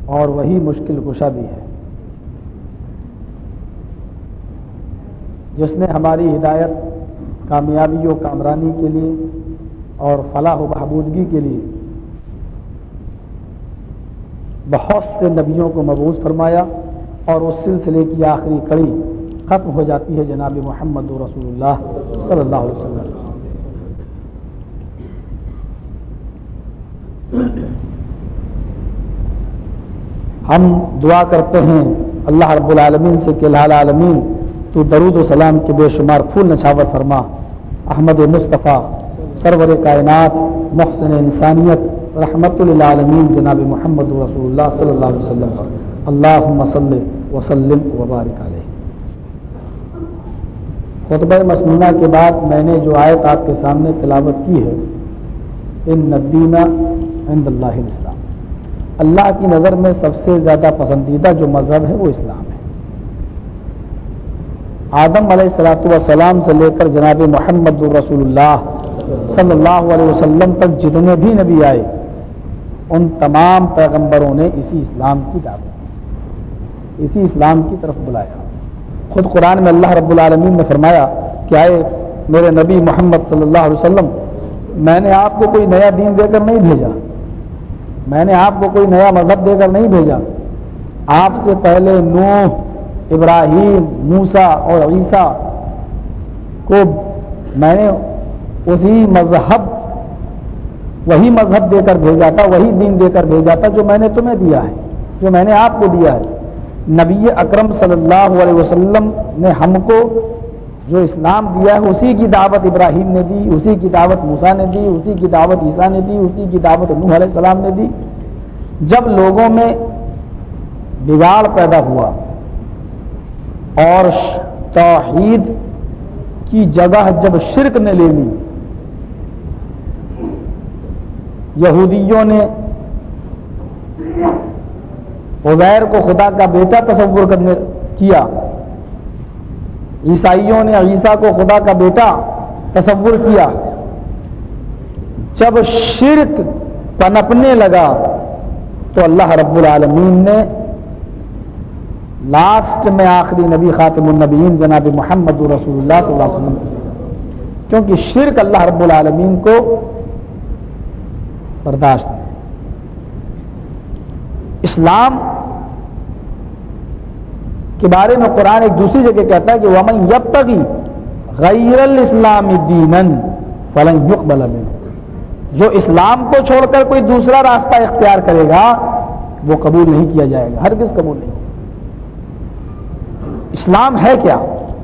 اور وہی مشکل کشا بھی ہے، جس نے ہماری ہدایت، کامیابی و کامرانی کے لیے اور فلاح و بہبودگی کے لیے بہت سے نبیوں کو مبعوث فرمایا، اور اس سلسلے کی آخری کڑی ختم ہو جاتی ہے جناب محمد رسول اللہ صلی اللہ علیہ وسلم۔ ہم دعا کرتے ہیں اللہ رب العالمین سے کہ الہ العالمین تو درود و سلام کے بے شمار پھول نچھاور فرما احمد مصطفیٰ سرور کائنات محسن انسانیت رحمت للعالمین جناب محمد رسول اللہ صلی اللہ علیہ وسلم پر اللہم صلی وسلم وبارک علیہ۔ خطبہ مسنونہ کے بعد میں نے جو آیت آپ کے سامنے تلاوت کی ہے، ان الدین عند اللہ الاسلام، اللہ کی نظر میں سب سے زیادہ پسندیدہ جو مذہب ہے وہ اسلام ہے۔ آدم علیہ السلام سے لے کر جناب محمد رسول اللہ صلی اللہ علیہ وسلم تک جتنے بھی نبی آئے، ان تمام پیغمبروں نے اسی اسلام کی دعوت، اسی اسلام کی طرف بلایا۔ خود قرآن میں اللہ رب العالمین نے فرمایا کہ آئے میرے نبی محمد صلی اللہ علیہ وسلم، میں نے آپ کو کوئی نیا دین دے کر نہیں بھیجا، میں نے آپ کو کوئی نیا مذہب دے کر نہیں بھیجا، آپ سے پہلے نوح، ابراہیم، موسیٰ اور عیسیٰ کو میں نے اسی مذہب، وہی مذہب دے کر بھیجا تھا، وہی دین دے کر بھیجا تھا جو میں نے تمہیں دیا ہے، جو میں نے آپ کو دیا ہے۔ نبی اکرم صلی اللہ علیہ وسلم نے ہم کو جو اسلام دیا ہے اسی کی دعوت ابراہیم نے دی، اسی کی دعوت موسیٰ نے دی، اسی کی دعوت عیسیٰ نے دی، اسی کی دعوت نوح علیہ السلام نے دی۔ جب لوگوں میں بگاڑ پیدا ہوا اور توحید کی جگہ جب شرک نے لے لی، یہودیوں نے عزیر کو خدا کا بیٹا تصور کرنے کیا، عیسائیوں نے عیسیٰ کو خدا کا بیٹا تصور کیا، جب شرک پنپنے لگا تو اللہ رب العالمین نے لاسٹ میں آخری نبی خاتم النبیین جناب محمد رسول اللہ صلی اللہ علیہ وسلم، کیونکہ شرک اللہ رب العالمین کو برداشت نہیں۔ اسلام کے بارے میں قرآن ایک دوسری جگہ کہتا ہے کہ وَمَن يَبْتَغِي غَيْرَ الْإِسْلَامِ دِينًا فَلَن يُقْبَلَ مِنْهُ، جو اسلام کو چھوڑ کر کوئی دوسرا راستہ اختیار کرے گا وہ قبول نہیں کیا جائے گا، ہرگز قبول نہیں۔ اسلام ہے کیا؟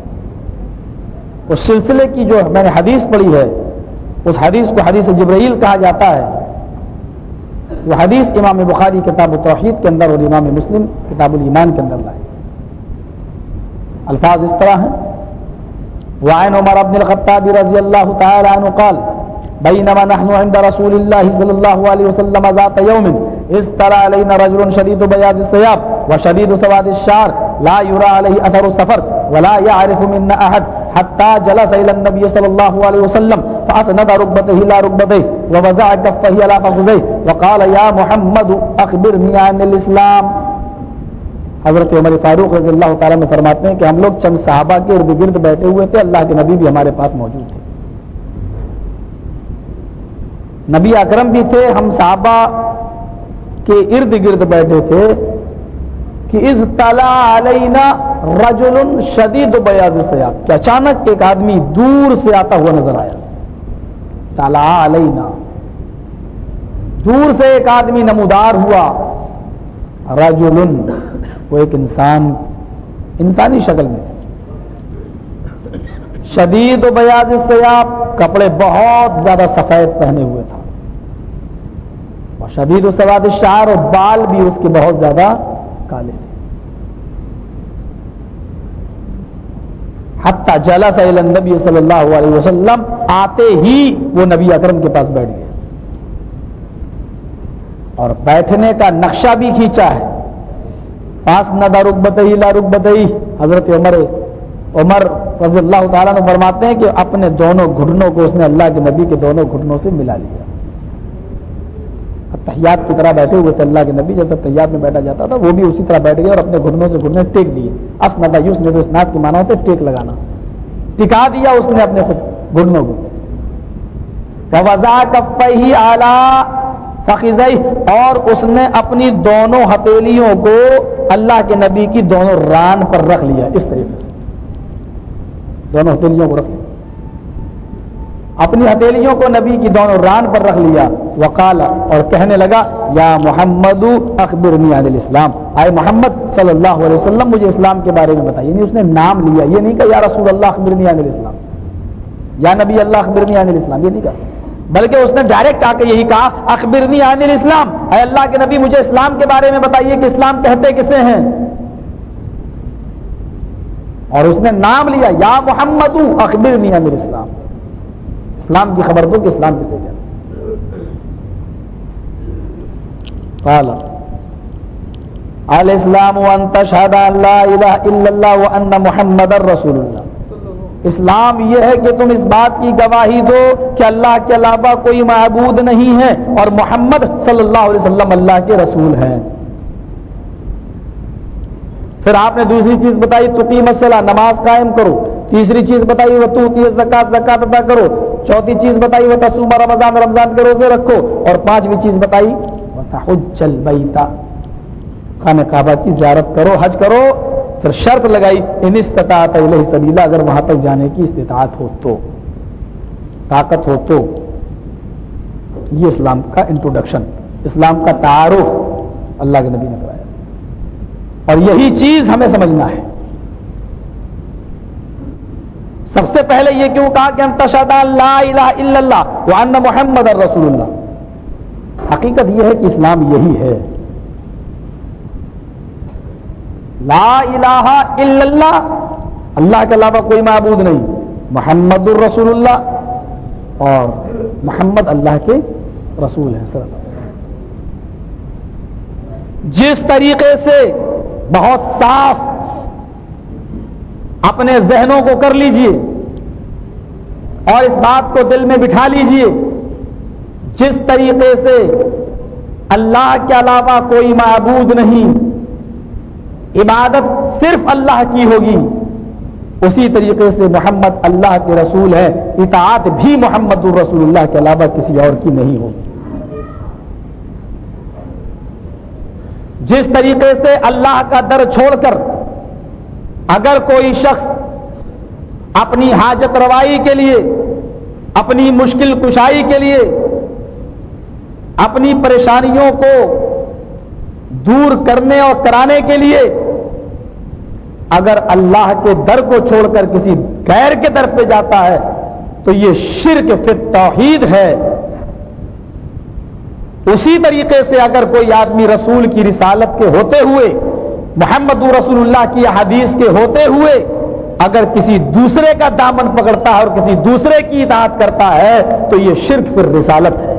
اس سلسلے کی جو میں نے حدیث پڑھی ہے، اس حدیث کو حدیث جبرائیل کہا جاتا ہے۔ وہ حدیث امام بخاری کتاب التوحید کے اندر اور امام مسلم کتاب الایمان کے اندر لائے۔ الفاظ اس طرح ہیں: وعن عمر بن الخطاب رضی اللہ تعالی عنہ قال بینما نحن عند رسول اللہ صلی اللہ علیہ وسلم ذات یوم اذ طلع علینا رجل شدید بیاض الثياب وشدید سواد الشعر لا يرى عليه اثر السفر ولا يعرف منا احد حتى جلس الى النبي صلى الله عليه وسلم فاسند ركبته الى ركبتيه ووضع كفه على فخذيه وقال يا محمد اخبرني عن الاسلام۔ حضرت عمر فاروق رضی اللہ تعالیٰ نے فرماتے ہیں کہ ہم لوگ چند صحابہ کے ارد گرد بیٹھے ہوئے تھے، اللہ کے نبی بھی ہمارے پاس موجود تھے، نبی اکرم بھی تھے، ہم صحابہ کے ارد گرد بیٹھے تھے کہ اذ طلع علینا رجل شدید بیاض الثياب، کہ اچانک ایک آدمی دور سے آتا ہوا نظر آیا۔ طلع علینا، دور سے ایک آدمی نمودار ہوا، رجل، وہ ایک انسان، انسانی شکل میں تھا، شدید بیاض الثياب، کپڑے بہت زیادہ سفید پہنے ہوئے تھا، اور شدید سواد الشعر، اور بال بھی اس کے بہت زیادہ کالے تھے۔ حتی جلس الی النبی صلی اللہ علیہ وسلم، آتے ہی وہ نبی اکرم کے پاس بیٹھ گئے، اور بیٹھنے کا نقشہ بھی کھینچا ہے۔ پاس ندا رکبتہی لا رکبتہی، حضرت عمر رضی اللہ تعالیٰ نے فرماتے ہیں کہ اپنے دونوں گھٹنوں کو اس نے اللہ کے نبی کے دونوں گھٹنوں سے ملا لیا۔ تحیات کی طرح بیٹھے ہوئے تھے اللہ کے نبی، جیسا تحیات میں بیٹھا جاتا تھا وہ بھی اسی طرح بیٹھ گئے اور اپنے گھٹنوں سے گھٹنے ٹیک دیے. اسند یسند، اسناد کی معنی ہوتے ٹیک لگانا، ٹکا دیا اس نے اپنے گھٹنوں کو. ووضع کفیہ علی فخذیہ، اور اس نے اپنی دونوں ہتھیلیوں کو اللہ کے نبی کی دونوں ران پر رکھ لیا. اس طریقے سے دونوں ہتھیلیوں کو رکھ لیا، اپنی ہتھیلیوں کو نبی کی دونوں ران پر رکھ لیا. وقال، اور کہنے لگا یا محمد اخبرنی عن الاسلام، آئے محمد صلی اللہ علیہ وسلم مجھے اسلام کے بارے میں بتائیے. یعنی اس نے نام لیا، یہ نہیں کہا یا رسول اللہ اخبرنی عن الاسلام، یا نبی اللہ اخبرنی عن الاسلام، یہ نہیں کہا، بلکہ اس نے ڈائریکٹ آ کے یہی کہا اخبرنی عن الاسلام، اے اللہ کے نبی مجھے اسلام کے بارے میں بتائیے کہ اسلام کہتے کسے ہیں. اور اس نے نام لیا یا محمد اخبرنی عن الاسلام، اسلام کی خبر دو کہ اسلام کسے کہتے ہیں. قال الاسلام ان تشهد ان لا الہ الا اللہ وان محمد رسول اللہ. اسلام یہ ہے کہ تم اس بات کی گواہی دو کہ اللہ کے علاوہ کوئی معبود نہیں ہے اور محمد صلی اللہ علیہ وسلم اللہ کے رسول ہیں. پھر آپ نے دوسری چیز بتائی تقیم الصلاۃ، نماز قائم کرو. تیسری چیز بتائی وہ تؤتی الزکات، زکات ادا کرو. چوتھی چیز بتائی وہ تصوم رمضان، رمضان کے روزے رکھو. اور پانچویں چیز بتائی وتحج البیت، خانہ کعبہ کی زیارت کرو، حج کرو. پھر شرط لگائی ان استطاعت الیہ سبیلا، اگر وہاں تک جانے کی استطاعت ہو تو، طاقت ہو تو. یہ اسلام کا انٹروڈکشن، اسلام کا تعارف اللہ کے نبی نے کرایا. اور یہی چیز ہمیں سمجھنا ہے. سب سے پہلے یہ کیوں کہا کہ ان تشہد ان لا الہ الا اللہ وان محمد رسول اللہ. حقیقت یہ ہے کہ اسلام یہی ہے، لا الہ الا اللہ، اللہ کے علاوہ کوئی معبود نہیں، محمد الرسول اللہ، اور محمد اللہ کے رسول ہیں صلی اللہ علیہ وسلم. جس طریقے سے بہت صاف اپنے ذہنوں کو کر لیجئے اور اس بات کو دل میں بٹھا لیجئے، جس طریقے سے اللہ کے علاوہ کوئی معبود نہیں، عبادت صرف اللہ کی ہوگی، اسی طریقے سے محمد اللہ کے رسول ہے، اطاعت بھی محمد الرسول اللہ کے علاوہ کسی اور کی نہیں ہوگی. جس طریقے سے اللہ کا در چھوڑ کر اگر کوئی شخص اپنی حاجت روائی کے لیے، اپنی مشکل کشائی کے لیے، اپنی پریشانیوں کو دور کرنے اور کرانے کے لیے اگر اللہ کے در کو چھوڑ کر کسی غیر کے در پہ جاتا ہے تو یہ شرک فی التوحید ہے. اسی طریقے سے اگر کوئی آدمی رسول کی رسالت کے ہوتے ہوئے، محمد رسول اللہ کی حدیث کے ہوتے ہوئے اگر کسی دوسرے کا دامن پکڑتا ہے اور کسی دوسرے کی اطاعت کرتا ہے تو یہ شرک فی الرسالت ہے.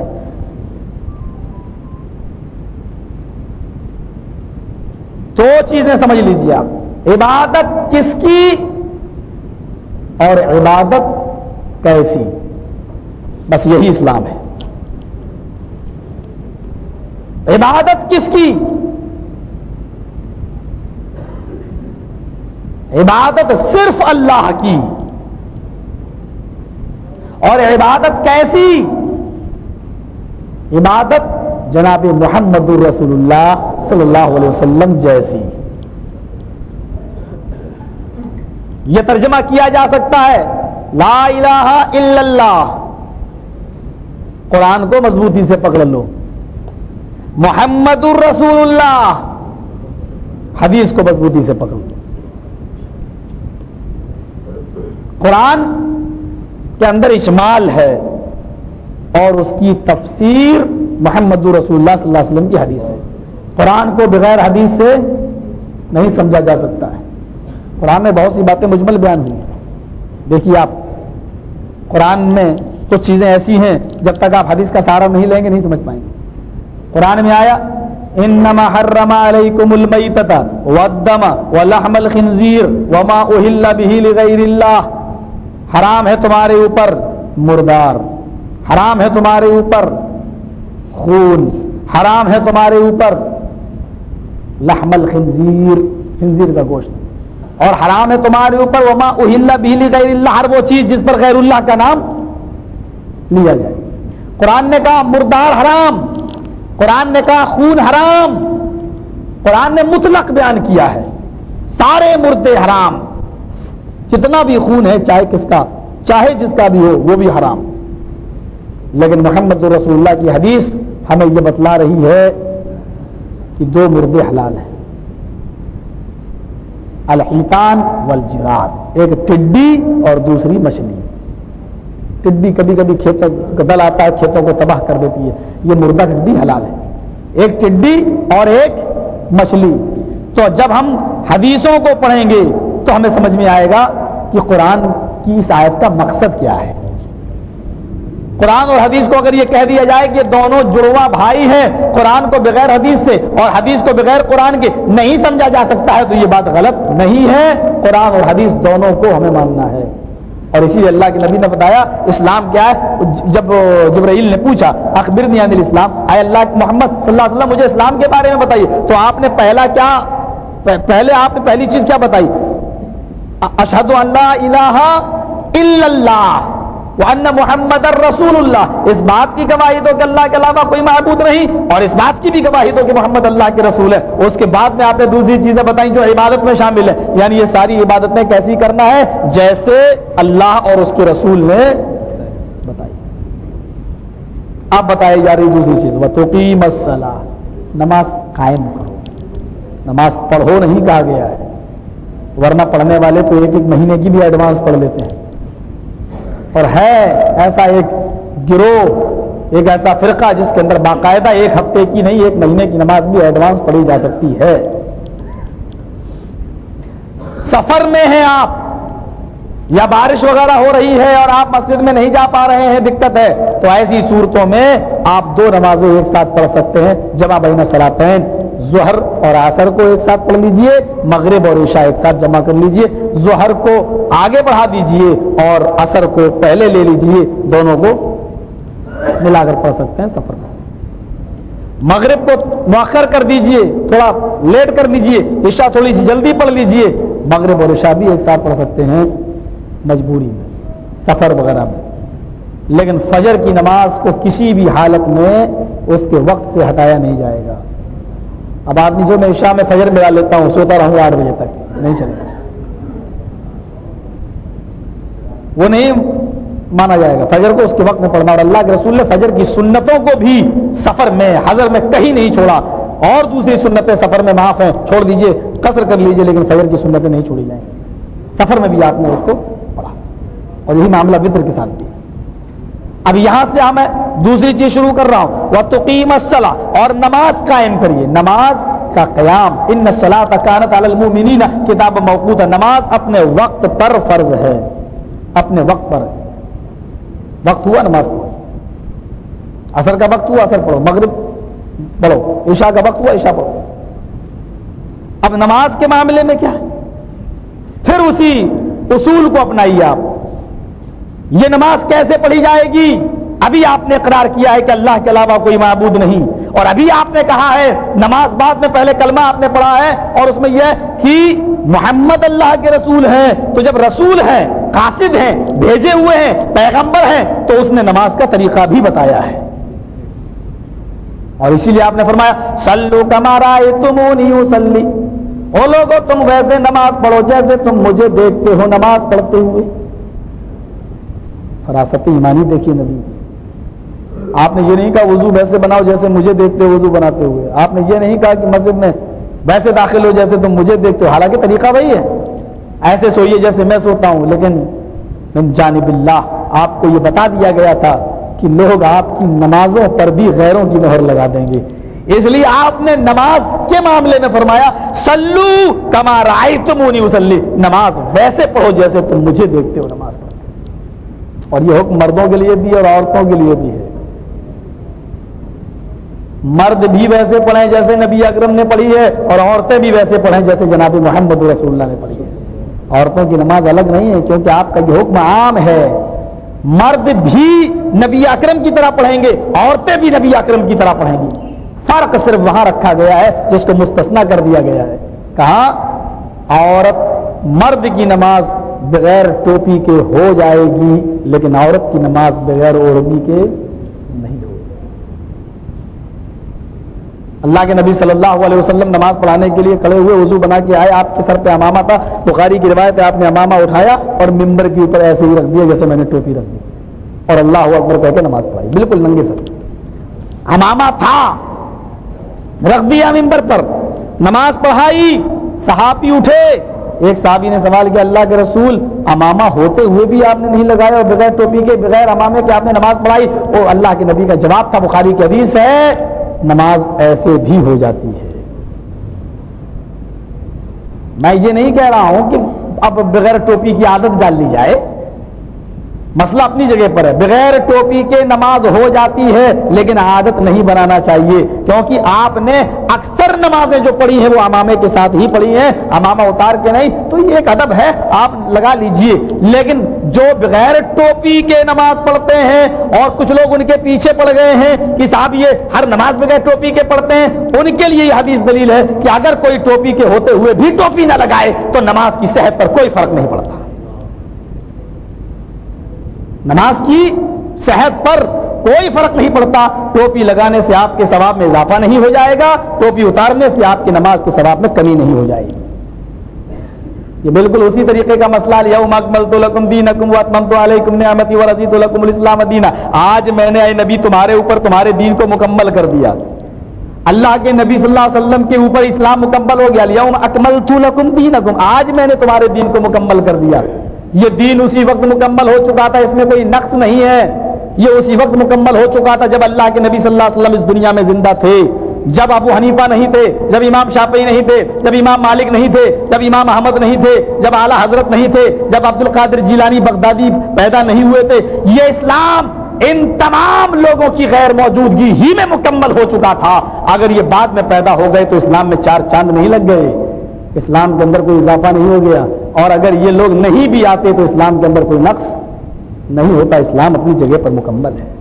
دو چیزیں سمجھ لیجیے آپ، عبادت کس کی اور عبادت کیسی، بس یہی اسلام ہے. عبادت کس کی؟ عبادت صرف اللہ کی. اور عبادت کیسی؟ عبادت جناب محمد رسول اللہ صلی اللہ علیہ وسلم جیسی. یہ ترجمہ کیا جا سکتا ہے لا الہ الا اللہ، قرآن کو مضبوطی سے پکڑ لو، محمد الرسول اللہ، حدیث کو مضبوطی سے پکڑ لو. قرآن کے اندر اجمال ہے اور اس کی تفسیر محمد رسول اللہ صلی اللہ علیہ وسلم کی حدیث ہے. قرآن کو بغیر حدیث سے نہیں سمجھا جا سکتا ہے. قرآن میں بہت سی باتیں مجمل بیان ہوئی ہیں. دیکھیے آپ، قرآن میں کچھ چیزیں ایسی ہیں جب تک آپ حدیث کا سہارا نہیں لیں گے نہیں سمجھ پائیں گے. قرآن میں آیا انما حرم علیکم المیتۃ والدم ولحم الخنزیر وما اہل بہ لغیر اللہ، حرام ہے تمہارے اوپر مردار، حرام ہے تمہارے اوپر خون، حرام ہے تمہارے اوپر لحم الخنزیر، خنزیر کا گوشت، اور حرام ہے تمہارے اوپر وما اہل بہ لغیر اللہ، ہر وہ چیز جس پر غیر اللہ کا نام لیا جائے۔ قرآن نے کہا مردار حرام، قرآن نے کہا خون حرام، قرآن نے مطلق بیان کیا ہے سارے مردے حرام، جتنا بھی خون ہے چاہے کس کا، چاہے جس کا بھی ہو وہ بھی حرام۔ لیکن محمد رسول اللہ کی حدیث ہمیں یہ بتلا رہی ہے کہ دو مردے حلال ہیں، الحیتان والجراد، ایک ٹڈی اور دوسری مچھلی۔ ٹڈی کبھی کبھی کھیتوں کا دل آتا ہے، کھیتوں کو تباہ کر دیتی ہے، یہ مردہ ٹڈی حلال ہے، ایک ٹڈی اور ایک مچھلی۔ تو جب ہم حدیثوں کو پڑھیں گے تو ہمیں سمجھ میں آئے گا کہ قرآن کی اس آیت کا مقصد کیا ہے۔ قرآن اور حدیث کو اگر یہ کہہ دیا جائے کہ دونوں جڑواں بھائی ہیں، قرآن کو بغیر حدیث سے اور حدیث کو بغیر قرآن کے نہیں سمجھا جا سکتا ہے، تو یہ بات غلط نہیں ہے۔ قرآن اور حدیث دونوں کو ہمیں ماننا ہے، اور اسی لیے اللہ کے نبی نے بتایا اسلام کیا ہے۔ جب جبرائیل نے پوچھا اخبرنی عن الاسلام، اے اللہ محمد صلی اللہ علیہ وسلم مجھے اسلام کے بارے میں بتائیے، تو آپ نے پہلی چیز کیا بتائی؟ اشہد ان لا الہ الا اللہ وان محمد الرسول اللہ، اس بات کی گواہی دو کہ اللہ کے علاوہ کوئی معبود نہیں، اور اس بات کی بھی گواہی دو کہ محمد اللہ کے رسول ہے۔ اس کے بعد میں آپ نے دوسری چیزیں بتائیں جو عبادت میں شامل ہے، یعنی یہ ساری عبادتیں کیسی کرنا ہے جیسے اللہ اور اس کے رسول نے بتائی۔ اب بتائی جا رہی دوسری چیز وَتُقِيمَ الصَّلَاةَ، نماز قائم کرو، نماز پڑھو نہیں کہا گیا ہے، ورنہ پڑھنے والے تو ایک ایک مہینے کی بھی ایڈوانس پڑھ لیتے ہیں، اور ہے ایسا ایک گروہ، ایک ایسا فرقہ جس کے اندر باقاعدہ ایک ہفتے کی نہیں ایک مہینے کی نماز بھی ایڈوانس پڑھی جا سکتی ہے۔ سفر میں ہیں آپ یا بارش وغیرہ ہو رہی ہے اور آپ مسجد میں نہیں جا پا رہے ہیں، دقت ہے، تو ایسی صورتوں میں آپ دو نمازیں ایک ساتھ پڑھ سکتے ہیں، جمع بین الصلاتین، ظہر اور عصر کو ایک ساتھ پڑھ لیجئے، مغرب اور عشاء ایک ساتھ جمع کر لیجئے، ظہر کو آگے بڑھا دیجئے اور عصر کو پہلے لے لیجئے، دونوں کو ملا کر پڑھ سکتے ہیں سفر میں۔ مغرب کو مؤخر کر دیجئے، تھوڑا لیٹ کر لیجئے، عشاء تھوڑی سی جلدی پڑھ لیجئے، مغرب اور عشاء بھی ایک ساتھ پڑھ سکتے ہیں مجبوری میں، سفر وغیرہ میں۔ لیکن فجر کی نماز کو کسی بھی حالت میں اس کے وقت سے ہٹایا نہیں جائے گا۔ اب آدمی جو میں عشاء میں فجر ملا لیتا ہوں، سوتا رہوں 8 بجے تک، نہیں چلے گا، وہ نہیں مانا جائے گا۔ فجر کو اس کے وقت میں پڑھنا، اور اللہ کے رسول نے فجر کی سنتوں کو بھی سفر میں حضر میں کہیں نہیں چھوڑا، اور دوسری سنتیں سفر میں معاف ہیں، چھوڑ دیجئے، قصر کر لیجئے، لیکن فجر کی سنتیں نہیں چھوڑی جائیں گی۔ سفر میں بھی آپ نے اس کو پڑھا، اور یہی معاملہ وتر کے ساتھ بھی۔ اب یہاں سے میں دوسری چیز شروع کر رہا ہوں، وَتُقِيمَ الصَّلَاةَ، اور نماز قائم کریے، نماز کا قیام، ان الصلاۃ کانت علی المؤمنین کتابا موقوتا، نماز اپنے وقت پر فرض ہے، اپنے وقت پر، وقت ہوا نماز پڑھو، عصر کا وقت ہوا عصر پڑھو، مغرب پڑھو، عشاء کا وقت ہوا عشاء پڑھو۔ اب نماز کے معاملے میں کیا ہے؟ پھر اسی اصول کو اپنائیے آپ، یہ نماز کیسے پڑھی جائے گی؟ ابھی آپ نے اقرار کیا ہے کہ اللہ کے علاوہ کوئی معبود نہیں، اور ابھی آپ نے کہا ہے نماز بعد میں، پہلے کلمہ آپ نے پڑھا ہے اور اس میں یہ کہ محمد اللہ کے رسول ہیں، تو جب رسول ہیں، قاصد ہیں، بھیجے ہوئے ہیں، پیغمبر ہیں، تو اس نے نماز کا طریقہ بھی بتایا ہے، اور اسی لیے آپ نے فرمایا صلو کما رأیتمونی اصلی، او لوگو تم ویسے نماز پڑھو جیسے تم مجھے دیکھتے ہو نماز پڑھتے ہوئے۔ فراست ایمانی دیکھیے نبی کی، آپ نے یہ نہیں کہا وضو ویسے بناؤ جیسے مجھے دیکھتے ہو وضو بناتے ہوئے، آپ نے یہ نہیں کہا کہ مسجد میں ویسے داخل ہو جیسے تم مجھے دیکھتے ہو، حالانکہ طریقہ وہی ہے، ایسے سوئیے جیسے میں سوتا ہوں، لیکن من جانب اللہ آپ کو یہ بتا دیا گیا تھا کہ لوگ آپ کی نمازوں پر بھی غیروں کی مہر لگا دیں گے، اس لیے آپ نے نماز کے معاملے میں فرمایا صلو کما رأیتمونی اصلی، نماز ویسے پڑھو جیسے تم مجھے دیکھتے ہو نماز پڑھتے ہو، اور یہ حکم مردوں کے لیے بھی اور عورتوں کے لیے بھی ہے، مرد بھی ویسے پڑھیں جیسے نبی اکرم نے پڑھی ہے، اور عورتیں بھی ویسے پڑھیں جیسے جناب محمد رسول اللہ نے پڑھی ہے۔ عورتوں کی نماز الگ نہیں ہے، کیونکہ آپ کا یہ حکم عام ہے، مرد بھی نبی اکرم کی طرح پڑھیں گے، عورتیں بھی نبی اکرم کی طرح پڑھیں گی، فرق صرف وہاں رکھا گیا ہے جس کو مستثنا کر دیا گیا ہے. کہاں عورت مرد کی نماز بغیر ٹوپی کے ہو جائے گی لیکن عورت کی نماز بغیر اوڑھنی کے نہیں ہوگی. اللہ کے نبی صلی اللہ علیہ وسلم نماز پڑھانے کے لیے کھڑے ہوئے, وضو بنا کے آئے, آپ کے سر پہ امامہ تھا, بخاری کی روایت ہے آپ نے امامہ اٹھایا اور ممبر کے اوپر ایسے ہی رکھ دیا جیسے میں نے ٹوپی رکھ دی اور اللہ اکبر کہہ کے نماز پڑھائی, بالکل ننگے سر. امامہ تھا, رکھ دیا ممبر پر, نماز پڑھائی. صحابی اٹھے, ایک صحابی نے سوال کیا اللہ کے رسول امامہ ہوتے ہوئے بھی آپ نے نہیں لگایا اور بغیر ٹوپی کے بغیر امامے کے آپ نے نماز پڑھائی؟ وہ اللہ کے نبی کا جواب تھا, بخاری کی حدیث ہے, نماز ایسے بھی ہو جاتی ہے. میں یہ نہیں کہہ رہا ہوں کہ اب بغیر ٹوپی کی عادت ڈال لی جائے, مسئلہ اپنی جگہ پر ہے. بغیر ٹوپی کے نماز ہو جاتی ہے لیکن عادت نہیں بنانا چاہیے, کیونکہ آپ نے اکثر نمازیں جو پڑھی ہیں وہ امامے کے ساتھ ہی پڑھی ہیں, امامہ اتار کے نہیں. تو یہ ایک ادب ہے, آپ لگا لیجئے. لیکن جو بغیر ٹوپی کے نماز پڑھتے ہیں اور کچھ لوگ ان کے پیچھے پڑ گئے ہیں کہ صاحب یہ ہر نماز بغیر ٹوپی کے پڑھتے ہیں, ان کے لیے یہ حدیث دلیل ہے کہ اگر کوئی ٹوپی کے ہوتے ہوئے بھی ٹوپی نہ لگائے تو نماز کی صحت پر کوئی فرق نہیں پڑتا. نماز کی صحت پر کوئی فرق نہیں پڑتا. ٹوپی لگانے سے آپ کے ثواب میں اضافہ نہیں ہو جائے گا, ٹوپی اتارنے سے آپ کی نماز کے ثواب میں کمی نہیں ہو جائے گی. یہ بالکل اسی طریقے کا مسئلہ الیوم اکملت لکم دینکم واتممت علیکم نعمتی ورضیت لکم الاسلام دینا. آج میں نے اے نبی تمہارے اوپر تمہارے دین کو مکمل کر دیا. اللہ کے نبی صلی اللہ علیہ وسلم کے اوپر اسلام مکمل ہو گیا. الیوم اکملت لکم دینکم, آج میں نے تمہارے دین کو مکمل کر دیا. یہ دین اسی وقت مکمل ہو چکا تھا, اس میں کوئی نقص نہیں ہے. یہ اسی وقت مکمل ہو چکا تھا جب اللہ کے نبی صلی اللہ علیہ وسلم اس دنیا میں زندہ تھے, جب ابو حنیفہ نہیں تھے, جب امام شافعی نہیں تھے, جب امام مالک نہیں تھے, جب امام احمد نہیں تھے, جب اعلیٰ حضرت نہیں تھے, جب عبد القادر جیلانی بغدادی پیدا نہیں ہوئے تھے. یہ اسلام ان تمام لوگوں کی غیر موجودگی ہی میں مکمل ہو چکا تھا. اگر یہ بعد میں پیدا ہو گئے تو اسلام میں چار چاند نہیں لگ گئے, اسلام کے اندر کوئی اضافہ نہیں ہو گیا. اور اگر یہ لوگ نہیں بھی آتے تو اسلام کے اندر کوئی نقص نہیں ہوتا. اسلام اپنی جگہ پر مکمل ہے.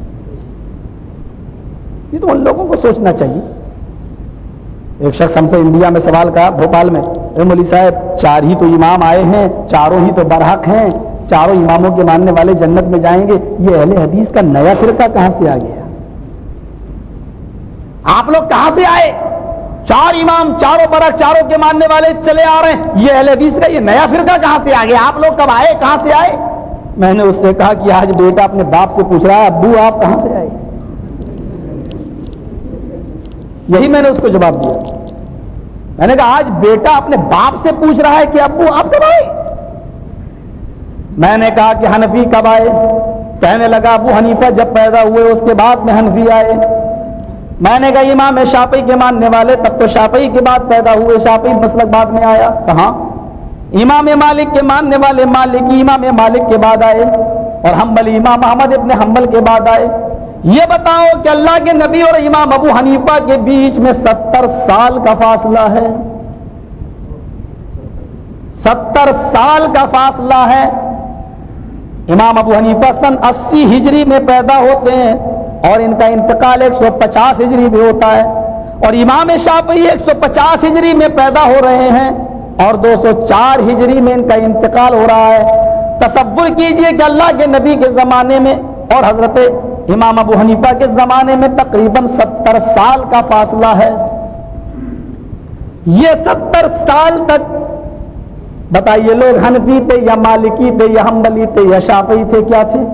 یہ تو ان لوگوں کو سوچنا چاہیے. ایک شخص ہم سے انڈیا میں سوال کہا, بھوپال میں, اے مولوی صاحب چار ہی تو امام آئے ہیں, چاروں ہی تو برحق ہیں, چاروں اماموں کے ماننے والے جنت میں جائیں گے, یہ اہل حدیث کا نیا فرقہ کہاں سے آ گیا؟ آپ لوگ کہاں سے آئے؟ چار امام, چاروں برحق, چاروں کے ماننے والے چلے آ رہے ہیں, یہ اہل حدیث کا یہ نیا فرقہ کہاں سے آ گیا؟ آپ لوگ کب آئے, کہاں سے آئے؟ میں نے اس سے کہا کہ آج بیٹا اپنے باپ سے پوچھ رہا ہے ابو آپ کہاں سے آئے. یہی میں نے اس کو جواب دیا. میں نے کہا آج بیٹا اپنے باپ سے پوچھ رہا ہے کہ ابو آپ کب آئے. میں نے کہا کہ حنفی کب آئے؟ کہنے لگا ابو حنیفہ جب پیدا ہوئے اس کے بعد میں حنفی آئے. میں نے کہا امام شافعی کے ماننے والے تب تو شافعی کے بعد پیدا ہوئے, شافعی مسلک بعد میں آیا. کہاں؟ امام مالک کے ماننے والے مالکی امام مالک کے بعد آئے, اور حنبلی امام احمد ابن حنبل کے بعد آئے. یہ بتاؤ کہ اللہ کے نبی اور امام ابو حنیفہ کے بیچ میں 70 سال کا فاصلہ ہے. 70 سال کا فاصلہ ہے. امام ابو حنیفہ سن 80 ہجری میں پیدا ہوتے ہیں اور ان کا انتقال 150 ہجری میں ہوتا ہے, اور امام شافعی 150 ہجری میں پیدا ہو رہے ہیں اور 204 ہجری میں ان کا انتقال ہو رہا ہے. تصور کیجئے کہ اللہ کے نبی کے زمانے میں اور حضرت امام ابو حنیفہ کے زمانے میں تقریباً 70 سال کا فاصلہ ہے. یہ 70 سال تک بتائیے لوگ حنفی تھے یا مالکی تھے یا حنبلی تھے یا شافعی تھے, کیا تھے؟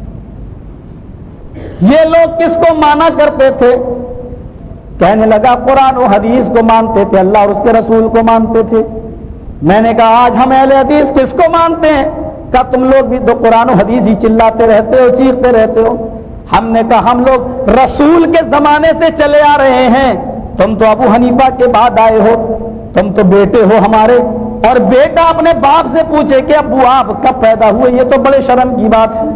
یہ لوگ کس کو مانا کرتے تھے؟ کہنے لگا قرآن و حدیث کو مانتے تھے, اللہ اور اس کے رسول کو مانتے تھے. میں نے کہا آج ہم اہل حدیث کس کو مانتے ہیں؟ کہا تم لوگ بھی تو قرآن و حدیث ہی چلاتے رہتے ہو, چیختے رہتے ہو. ہم نے کہا ہم لوگ رسول کے زمانے سے چلے آ رہے ہیں, تم تو ابو حنیفہ کے بعد آئے ہو, تم تو بیٹے ہو ہمارے. اور بیٹا اپنے باپ سے پوچھے کہ ابو آپ کب پیدا ہوئے, یہ تو بڑے شرم کی بات ہے.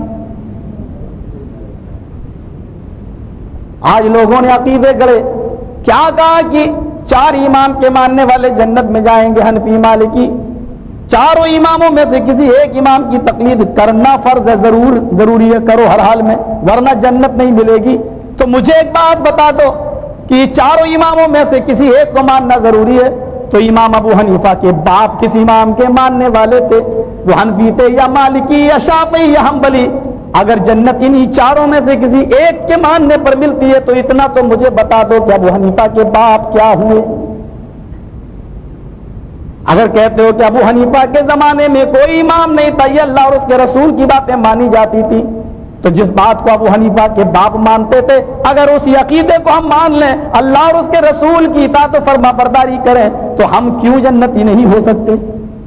آج لوگوں نے عقیدے گڑے, کیا کہا کہ 4 امام کے ماننے والے جنت میں جائیں گے, حنفی مالکی. چاروں اماموں میں سے کسی ایک امام کی تقلید کرنا فرض ہے, ضروری ہے, کرو ہر حال میں, ورنہ جنت نہیں ملے گی. تو مجھے ایک بات بتا دو, کہ چاروں اماموں میں سے کسی ایک کو ماننا ضروری ہے، تو امام ابو حنیفہ کے باپ کس امام کے ماننے والے تھے؟ وہ حنفی تھے یا مالکی یا شافعی یا حنبلی؟ اگر جنت انہی چاروں میں سے کسی ایک کے ماننے پر ملتی ہے تو اتنا تو مجھے بتا دو کہ ابو حنیفہ کے باپ کیا ہوئے؟ اگر کہتے ہو کہ ابو حنیفہ کے زمانے میں کوئی امام نہیں تھا، یہ اللہ اور اس کے رسول کی باتیں مانی جاتی تھی، تو جس بات کو ابو حنیفہ کے باپ مانتے تھے، اگر اس عقیدے کو ہم مان لیں، اللہ اور اس کے رسول کی اطاعت و فرما برداری کریں، تو ہم کیوں جنتی نہیں ہو سکتے؟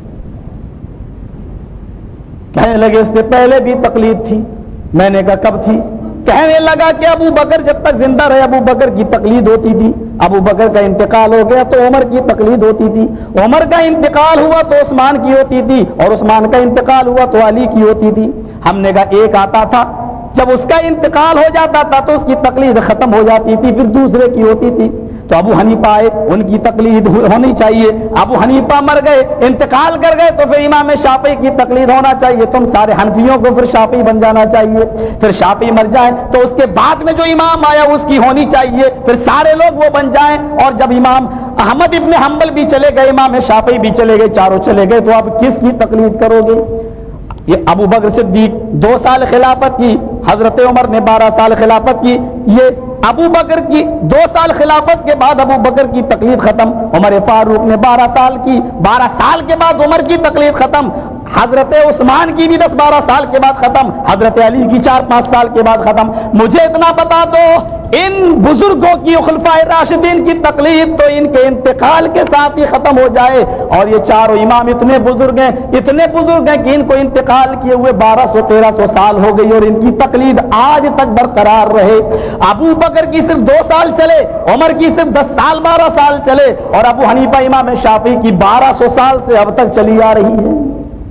کہنے لگے اس سے پہلے بھی تقلید تھی۔ میں نے کہا کب تھی؟ کہنے لگا کہ ابو بکر جب تک زندہ رہے ابو بکر کی تقلید ہوتی تھی، ابو بکر کا انتقال ہو گیا تو عمر کی تقلید ہوتی تھی، عمر کا انتقال ہوا تو عثمان کی ہوتی تھی، اور عثمان کا انتقال ہوا تو علی کی ہوتی تھی۔ ہم نے کہا ایک آتا تھا، جب اس کا انتقال ہو جاتا تھا تو اس کی تقلید ختم ہو جاتی تھی، پھر دوسرے کی ہوتی تھی۔ تو ابو حنیفہ آئے، ان کی تقلید ہونی چاہیے، ابو حنیفہ مر گئے، انتقال کر گئے، تو پھر امام شافعی کی تقلید ہونا چاہیے، تم سارے حنفیوں کو پھر شافعی بن جانا چاہیے، پھر شافعی مر جائیں تو اس کے بعد میں جو امام آیا اس کی ہونی چاہیے، پھر سارے لوگ وہ بن جائیں، اور جب امام احمد ابن حنبل بھی چلے گئے، امام شافعی بھی چلے گئے، چاروں چلے گئے، تو اب کس کی تقلید کرو گے؟ یہ ابو بکر صدیق 2 سال خلافت کی، حضرت عمر نے 12 سال خلافت کی، یہ ابو بکر کی 2 سال خلافت کے بعد ابو بکر کی تقلید ختم، عمر فاروق نے 12 سال کی، 12 سال کے بعد عمر کی تقلید ختم، حضرت عثمان کی بھی 10-12 سال کے بعد ختم، حضرت علی کی 4-5 سال کے بعد ختم۔ مجھے اتنا بتا دو، ان بزرگوں کی خلفائے راشدین کی تقلید تو ان کے انتقال کے ساتھ ہی ختم ہو جائے، اور یہ چاروں امام اتنے بزرگ ہیں کہ ان کو انتقال کیے ہوئے 1200-1300 سال ہو گئی، اور ان کی تقلید آج تک برقرار رہے۔ ابو بکر کی صرف 2 سال چلے، عمر کی صرف 10 سال 12 سال چلے، اور ابو حنیفہ امام شافعی کی 1200 سال سے اب تک چلی آ رہی ہے۔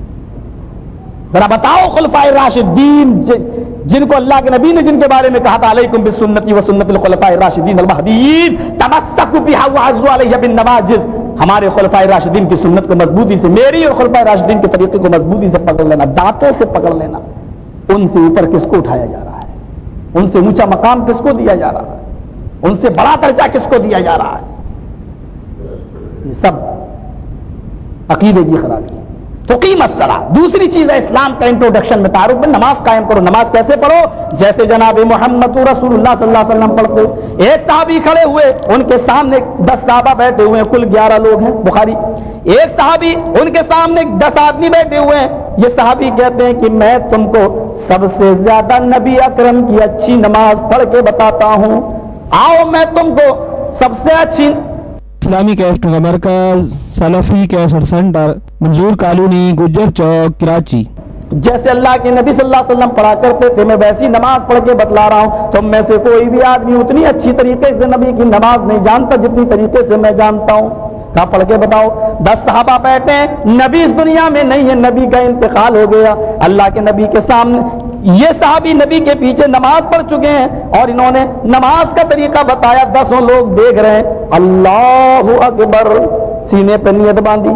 ذرا بتاؤ خلفائے راشدین جن کو اللہ کے نبی نے جن کے بارے میں کہا تھا علیکم بسنتی و سنت الخلفاء الراشدین المہدیین تمسکوا بها وعضوا علیها بالنواجذ، ہمارے خلفائے راشدین کی سنت کو مضبوطی سے، میری اور خلفائے راشدین کے طریقے کو مضبوطی سے پکڑ لینا، دانتوں سے پکڑ لینا۔ ان سے اوپر کس کو اٹھایا جا رہا ہے؟ ان سے اونچا مقام کس کو دیا جا رہا ہے؟ ان سے بڑا درجہ کس کو دیا جا رہا ہے؟ یہ سب عقیدے کی خرابی۔ تقیم الصلاۃ، دوسری چیز ہے اسلام کا انٹروڈکشن میں تعارف میں، نماز قائم کرو۔ نماز کیسے پڑھو؟ جیسے جناب محمد رسول اللہ صلی اللہ علیہ وسلم پڑھتے۔ ایک صحابی کھڑے ہوئے، ان کے سامنے 10 صحابہ بیٹھے ہوئے ہیں، کل 11 لوگ ہیں، بخاری۔ ایک صحابی، ان کے سامنے 10 آدمی بیٹھے ہوئے ہیں، یہ صحابی کہتے ہیں کہ میں تم کو سب سے زیادہ نبی اکرم کی اچھی نماز پڑھ کے بتاتا ہوں، آؤ میں تم کو سب سے اچھی۔ اسلامی کیسٹ کا مرکز سلفی cassette centre, Manzoor colony, Gujjar Chowk, Karachi. جیسے اللہ کے نبی صلی اللہ علیہ وسلم پڑھا کرتے تھے میں ویسی نماز پڑھ کے بتلا رہا ہوں۔ تم میں سے کوئی بھی آدمی اتنی اچھی طریقے سے نبی کی نماز نہیں جانتا جتنی طریقے سے میں جانتا ہوں۔ کہا پڑھ کے بتاؤ۔ 10 صحابہ بیٹھے ہیں، نبی اس دنیا میں نہیں ہے، نبی کا انتقال ہو گیا۔ اللہ کے نبی کے سامنے یہ صحابی نبی کے پیچھے نماز پڑھ چکے ہیں، اور انہوں نے نماز کا طریقہ بتایا، 10 لوگ دیکھ رہے ہیں۔ اللہ اکبر، سینے پہ نیت باندھی،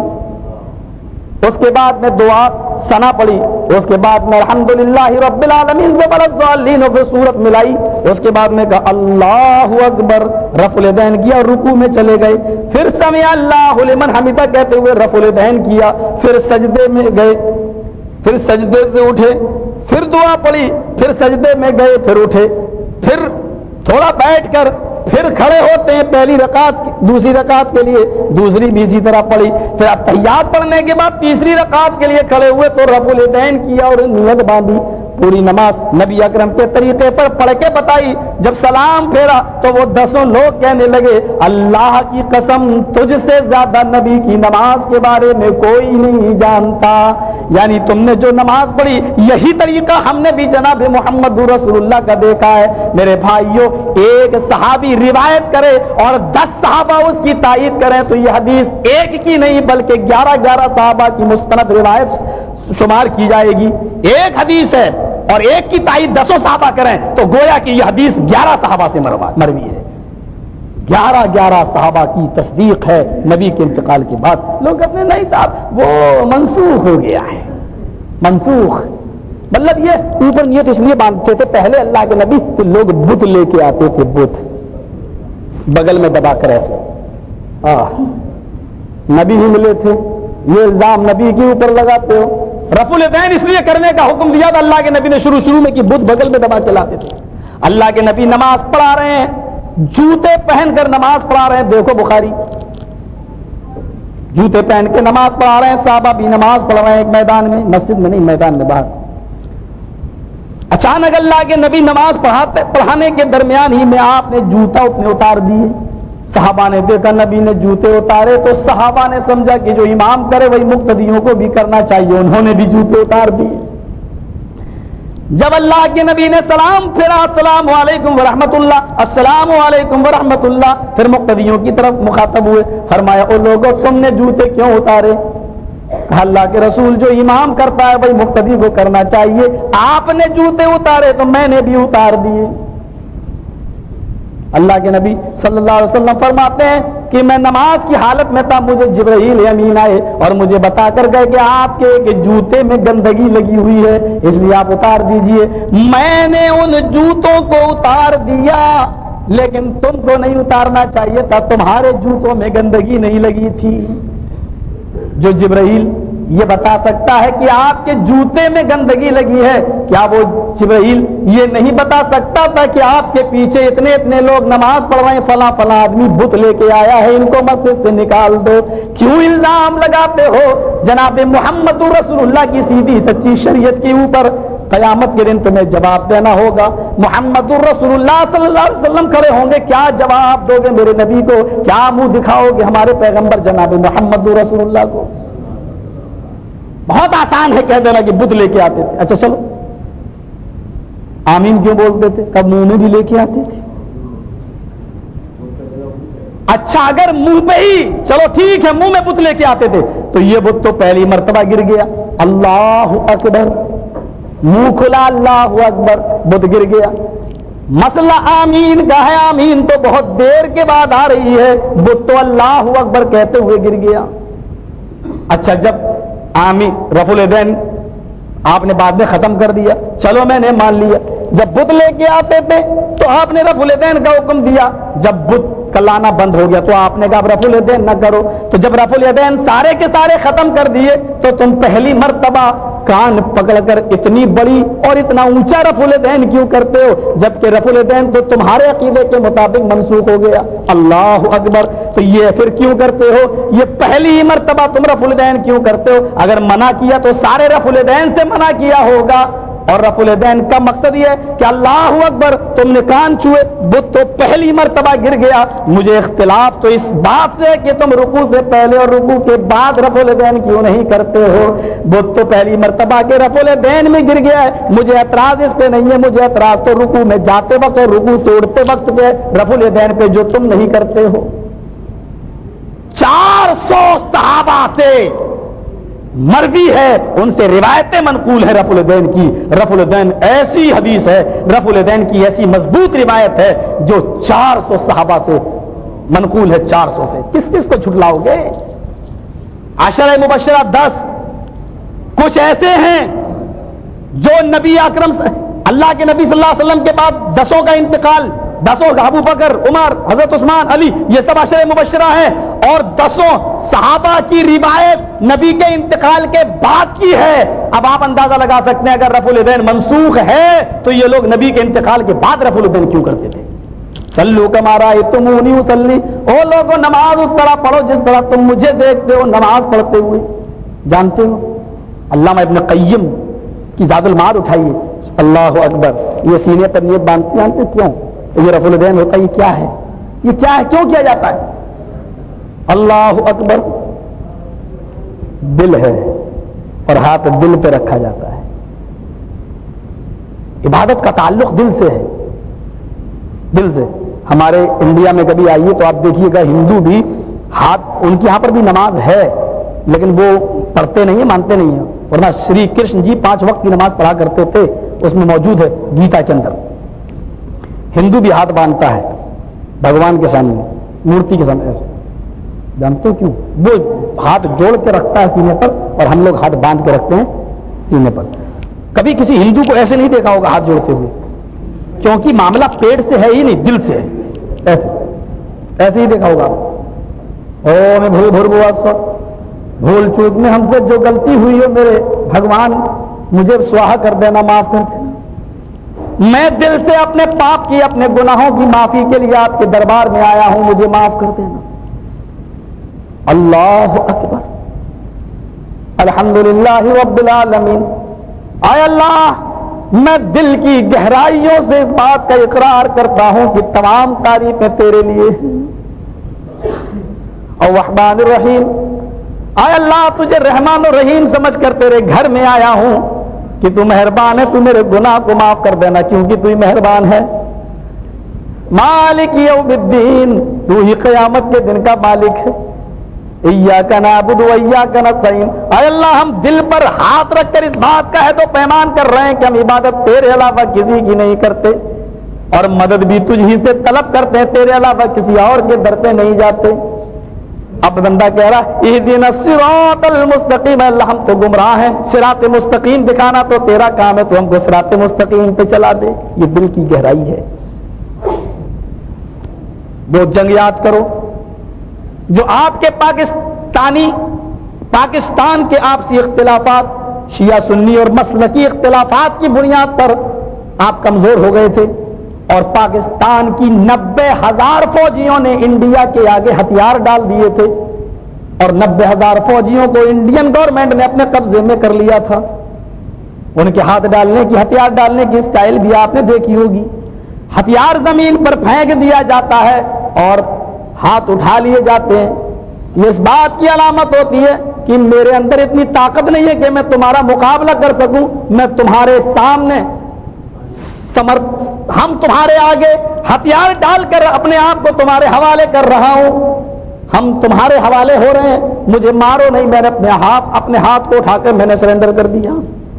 اس کے بعد میں دعا ثنا پڑھی، اس کے بعد میں الحمدللہ رب العالمین والضالین پھر سورت ملائی، اس کے بعد میں کہا اللہ اکبر، رفع الیدین کیا اور رکوع میں چلے گئے، پھر سمع اللہ لمن حمدہ کہتے ہوئے رفع الیدین کیا، پھر سجدے میں گئے، پھر سجدے سے اٹھے، پھر دعا پڑھی، پھر سجدے میں گئے، پھر اٹھے، پھر تھوڑا بیٹھ کر پھر کھڑے ہوتے ہیں پہلی رکعت دوسری رکعت کے لیے، دوسری بھی اسی طرح پڑھی، پھر اتحیات پڑھنے کے بعد تیسری رکعت کے لیے کھڑے ہوئے تو رفع الیدین کیا اور نیت باندھی۔ پوری نماز نبی اکرم کے طریقے پر پڑھ کے بتائی۔ جب سلام پھیرا تو وہ 10 لوگ کہنے لگے اللہ کی قسم تجھ سے زیادہ نبی کی نماز کے بارے میں کوئی نہیں جانتا، یعنی تم نے جو نماز پڑھی یہی طریقہ ہم نے بھی جناب محمد رسول اللہ کا دیکھا ہے۔ میرے بھائیوں، ایک صحابی روایت کرے اور 10 صحابہ اس کی تائید کریں تو یہ حدیث ایک کی نہیں بلکہ 11 صحابہ کی مستند روایت شمار کی جائے گی۔ ایک حدیث ہے اور ایک کی تائید 10 صحابہ کریں تو گویا کہ یہ حدیث 11 صحابہ سے مروی ہے۔ 11 صحابہ کی تصدیق ہے نبی کے انتقال کے بعد۔ لوگ اپنے نہیں صاحب وہ منسوخ ہو گیا ہے، منسوخ مطلب یہ اوپر نیت اس لیے باندھتے تھے پہلے اللہ کے نبی کہ لوگ بت لے کے آتے تھے، بت بغل میں دبا کر ایسے نبی ہی ملے تھے، یہ الزام نبی کے اوپر لگاتے ہو۔ رفع الیدین اس لیے کرنے کا حکم دیا تھا اللہ کے نبی نے شروع میں کہ بت بغل میں دبا کے لاتے تھے۔ اللہ کے نبی نماز پڑھا رہے ہیں، جوتے پہن کر نماز پڑھا رہے ہیں، دیکھو بخاری، جوتے پہن کے نماز پڑھا رہے ہیں، صحابہ بھی نماز پڑھ رہے ہیں ایک میدان میں، مسجد میں نہیں، میدان میں باہر۔ اچانک اللہ کے نبی نماز پڑھانے کے درمیان ہی میں آپ نے جوتا اپنے اتار دیے۔ صحابہ نے دیکھا نبی نے جوتے اتارے تو صحابہ نے سمجھا کہ جو امام کرے وہی مقتدیوں کو بھی کرنا چاہیے، انہوں نے بھی جوتے اتار دیے۔ جب اللہ کے نبی نے سلام پھیرا، السلام علیکم ورحمۃ اللہ، السلام علیکم ورحمۃ اللہ، پھر مقتدیوں کی طرف مخاطب ہوئے، فرمایا او لوگو تم نے جوتے کیوں اتارے؟ کہا اللہ کے رسول جو امام کرتا ہے وہی مقتدی کو کرنا چاہیے، آپ نے جوتے اتارے تو میں نے بھی اتار دیے۔ اللہ کے نبی صلی اللہ علیہ وسلم فرماتے ہیں کہ میں نماز کی حالت میں تھا، مجھے جبرائیل امین آئے اور مجھے بتا کر گئے کہ آپ کے جوتے میں گندگی لگی ہوئی ہے، اس لیے آپ اتار دیجئے۔ میں نے ان جوتوں کو اتار دیا، لیکن تم کو نہیں اتارنا چاہیے تھا، تمہارے جوتوں میں گندگی نہیں لگی تھی۔ جو جبرائیل یہ بتا سکتا ہے کہ آپ کے جوتے میں گندگی لگی ہے، کیا وہ جبرائیل یہ نہیں بتا سکتا تھا کہ آپ کے پیچھے اتنے لوگ نماز پڑھ رہے ہیں، فلاں آدمی بت لے کے آیا ہے، ان کو مسجد سے نکال دو؟ کیوں الزام لگاتے ہو جناب محمد رسول اللہ کی سیدھی سچی شریعت کے اوپر؟ قیامت کے دن تمہیں جواب دینا ہوگا۔ محمد رسول اللہ صلی اللہ علیہ وسلم کھڑے ہوں گے، کیا جواب دو گے میرے نبی کو؟ کیا منہ دکھاؤ گے ہمارے پیغمبر جناب محمد رسول اللہ کو؟ بہت آسان ہے کہہ دینا کہ بت لے کے آتے تھے، اچھا چلو آمین کیوں بولتے تھے؟ کب منہ میں بھی لے کے آتے تھے؟ اچھا اگر منہ پہ ہی، چلو ٹھیک ہے منہ میں بت لے کے آتے تھے تو یہ بت تو پہلی مرتبہ گر گیا، اللہ اکبر، منہ کھلا اللہ اکبر، بت گر گیا۔ مسئلہ آمین کا ہے، آمین تو بہت دیر کے بعد آ رہی ہے، بت تو اللہ اکبر کہتے ہوئے گر گیا۔ اچھا جب آمین رفع الیدین آپ نے بعد میں ختم کر دیا، چلو میں نے مان لیا، جب بت لے کے آتے تھے تو آپ نے رفع الیدین کا حکم دیا، جب بت کا لانا بند ہو گیا تو آپ نے کہا رفع الیدین نہ کرو، تو جب رفع الیدین سارے کے سارے ختم کر دیے تو تم پہلی مرتبہ کان پکڑ کر اتنی بڑی اور اتنا اونچا رفع الیدین کیوں کرتے ہو، جبکہ رفع الیدین تو تمہارے عقیدے کے مطابق منسوخ ہو گیا؟ اللہ اکبر، تو یہ پھر کیوں کرتے ہو؟ یہ پہلی ہی مرتبہ تم رفع الیدین کیوں کرتے ہو؟ اگر منع کیا تو سارے رفع الیدین سے منع کیا ہوگا، اور رفع الیدین کا مقصد یہ ہے کہ اللہ اکبر تم نے کان چھوئے، بت تو پہلی مرتبہ گر گیا۔ مجھے اختلاف تو اس بات سے کہ تم رکوع سے پہلے اور رکوع کے بعد رفع الیدین کیوں نہیں کرتے ہو؟ بت تو پہلی مرتبہ کے رفع الیدین میں گر گیا ہے، مجھے اعتراض اس پہ نہیں ہے، مجھے اعتراض تو رکوع میں جاتے وقت اور رکوع سے اٹھتے وقت پہ رفع الیدین پہ جو تم نہیں کرتے ہو۔ 400 صحابہ سے مروی ہے، ان سے روایتیں منقول ہیں رفع الیدین کی۔ رفع الیدین ایسی حدیث ہے، رفع الیدین کی ایسی مضبوط روایت ہے جو 400 صحابہ سے منقول ہے۔ 400 سے کس کس کو جھٹلاؤ گے؟ عشرہ مبشرہ 10 کچھ ایسے ہیں جو نبی اکرم اللہ کے نبی صلی اللہ علیہ وسلم کے بعد 10 کا انتقال، 10 کا ابو بکر، عمر، حضرت عثمان، علی، یہ سب عشرہ مبشرہ ہیں، اور 10 صحابہ کی روایت نبی کے انتقال کے بعد کی ہے۔ اب آپ اندازہ لگا سکتے ہیں اگر رفع الیدین منسوخ ہے تو یہ لوگ نبی کے انتقال کے بعد رفع الیدین کیوں کرتے تھے؟ صلو کما رأیتمونی اصلی، او لوگوں نماز اس طرح پڑھو جس طرح تم مجھے دیکھتے ہو نماز پڑھتے ہوئے۔ جانتے ہو علامہ ابن قیم کی زاد المعاد اٹھائیے، اللہ اکبر، یہ سینے پر نیت باندھتے جانتے کیوں؟ یہ رفع الیدین ہوتا ہے، یہ کیا ہے؟ یہ کیا ہے؟ کیوں کیا جاتا ہے؟ اللہ اکبر دل ہے اور ہاتھ دل پہ رکھا جاتا ہے، عبادت کا تعلق دل سے ہے، دل سے۔ ہمارے انڈیا میں کبھی آئیے تو آپ دیکھیے گا ہندو بھی ہاتھ، ان کے یہاں پر بھی نماز ہے لیکن وہ پڑھتے نہیں ہیں، مانتے نہیں ہیں، ورنہ شری کرشن جی 5 وقت کی نماز پڑھا کرتے تھے، اس میں موجود ہے گیتا کے اندر۔ ہندو بھی ہاتھ باندھتا ہے بھگوان کے سامنے، مورتی کے سامنے ایسے، جانتے ہو کیوں؟ وہ ہاتھ جوڑ کے رکھتا ہے سینے پر اور ہم لوگ ہاتھ باندھ کے رکھتے ہیں سینے پر۔ کبھی کسی ہندو کو ایسے نہیں دیکھا ہوگا ہاتھ جوڑتے ہوئے، کیونکہ معاملہ پیٹ سے ہے ہی نہیں، دل سے ہے ایسے۔ ایسے ہی دیکھا ہوگا. او میں بھول چوک میں ہم سے جو غلطی ہوئی ہو میرے بھگوان مجھے سواہا کر دینا, معاف کر دینا. میں دل سے اپنے پاپ کی, اپنے گناہوں کی معافی کے لیے آپ کے دربار میں آیا ہوں, مجھے معاف کر دینا. اللہ اکبر, الحمدللہ رب العالمین. اے اللہ, میں دل کی گہرائیوں سے اس بات کا اقرار کرتا ہوں کہ تمام تعریفیں تیرے لیے ہیں. اور رحمان الرحیم, اے اللہ تجھے رحمان الرحیم سمجھ کر تیرے گھر میں آیا ہوں کہ تو مہربان ہے, تو میرے گناہ کو معاف کر دینا کیونکہ تو ہی مہربان ہے. مالک یوم الدین, تو ہی قیامت کے دن کا مالک ہے. ایاک نعبد و ایاک نستعین. اے اللہ ہم دل پر ہاتھ رکھ کر اس بات کا عہد و پیمان کر رہے ہیں کہ ہم عبادت تیرے علاوہ کسی کی نہیں کرتے اور مدد بھی تجھ ہی سے طلب کرتے ہیں, تیرے علاوہ کسی اور کے در پہ نہیں جاتے. اب بندہ کہہ رہا اہدنا الصراط المستقیم, اللہ ہم تو گمراہ ہیں, صراط مستقیم دکھانا تو تیرا کام ہے, تو ہم کو صراط مستقیم پہ چلا دے. یہ دل کی گہرائی ہے. وہ جنگ یاد کرو جو آپ کے پاکستان کے آپسی اختلافات, شیعہ سنی اور مسلکی اختلافات کی بنیاد پر آپ کمزور ہو گئے تھے اور پاکستان کی 90,000 فوجیوں نے انڈیا کے آگے ہتھیار ڈال دیے تھے اور 90,000 فوجیوں کو انڈین گورنمنٹ نے اپنے قبضے میں کر لیا تھا. ان کے ہاتھ ڈالنے کی, ہتھیار ڈالنے کی سٹائل بھی آپ نے دیکھی ہوگی. ہتھیار زمین پر پھینک دیا جاتا ہے اور ہاتھ اٹھا لیے جاتے ہیں. یہ اس بات کی علامت ہوتی ہے کہ میرے اندر اتنی طاقت نہیں ہے کہ میں تمہارا مقابلہ کر سکوں, میں تمہارے سامنے ہم تمہارے آگے ہتھیار ڈال کر اپنے آپ کو تمہارے حوالے کر رہا ہوں. ہم تمہارے حوالے ہو رہے ہیں, مجھے مارو نہیں, میں نے اپنے ہاتھ کو اٹھا کر میں نے سرنڈر کر دیا.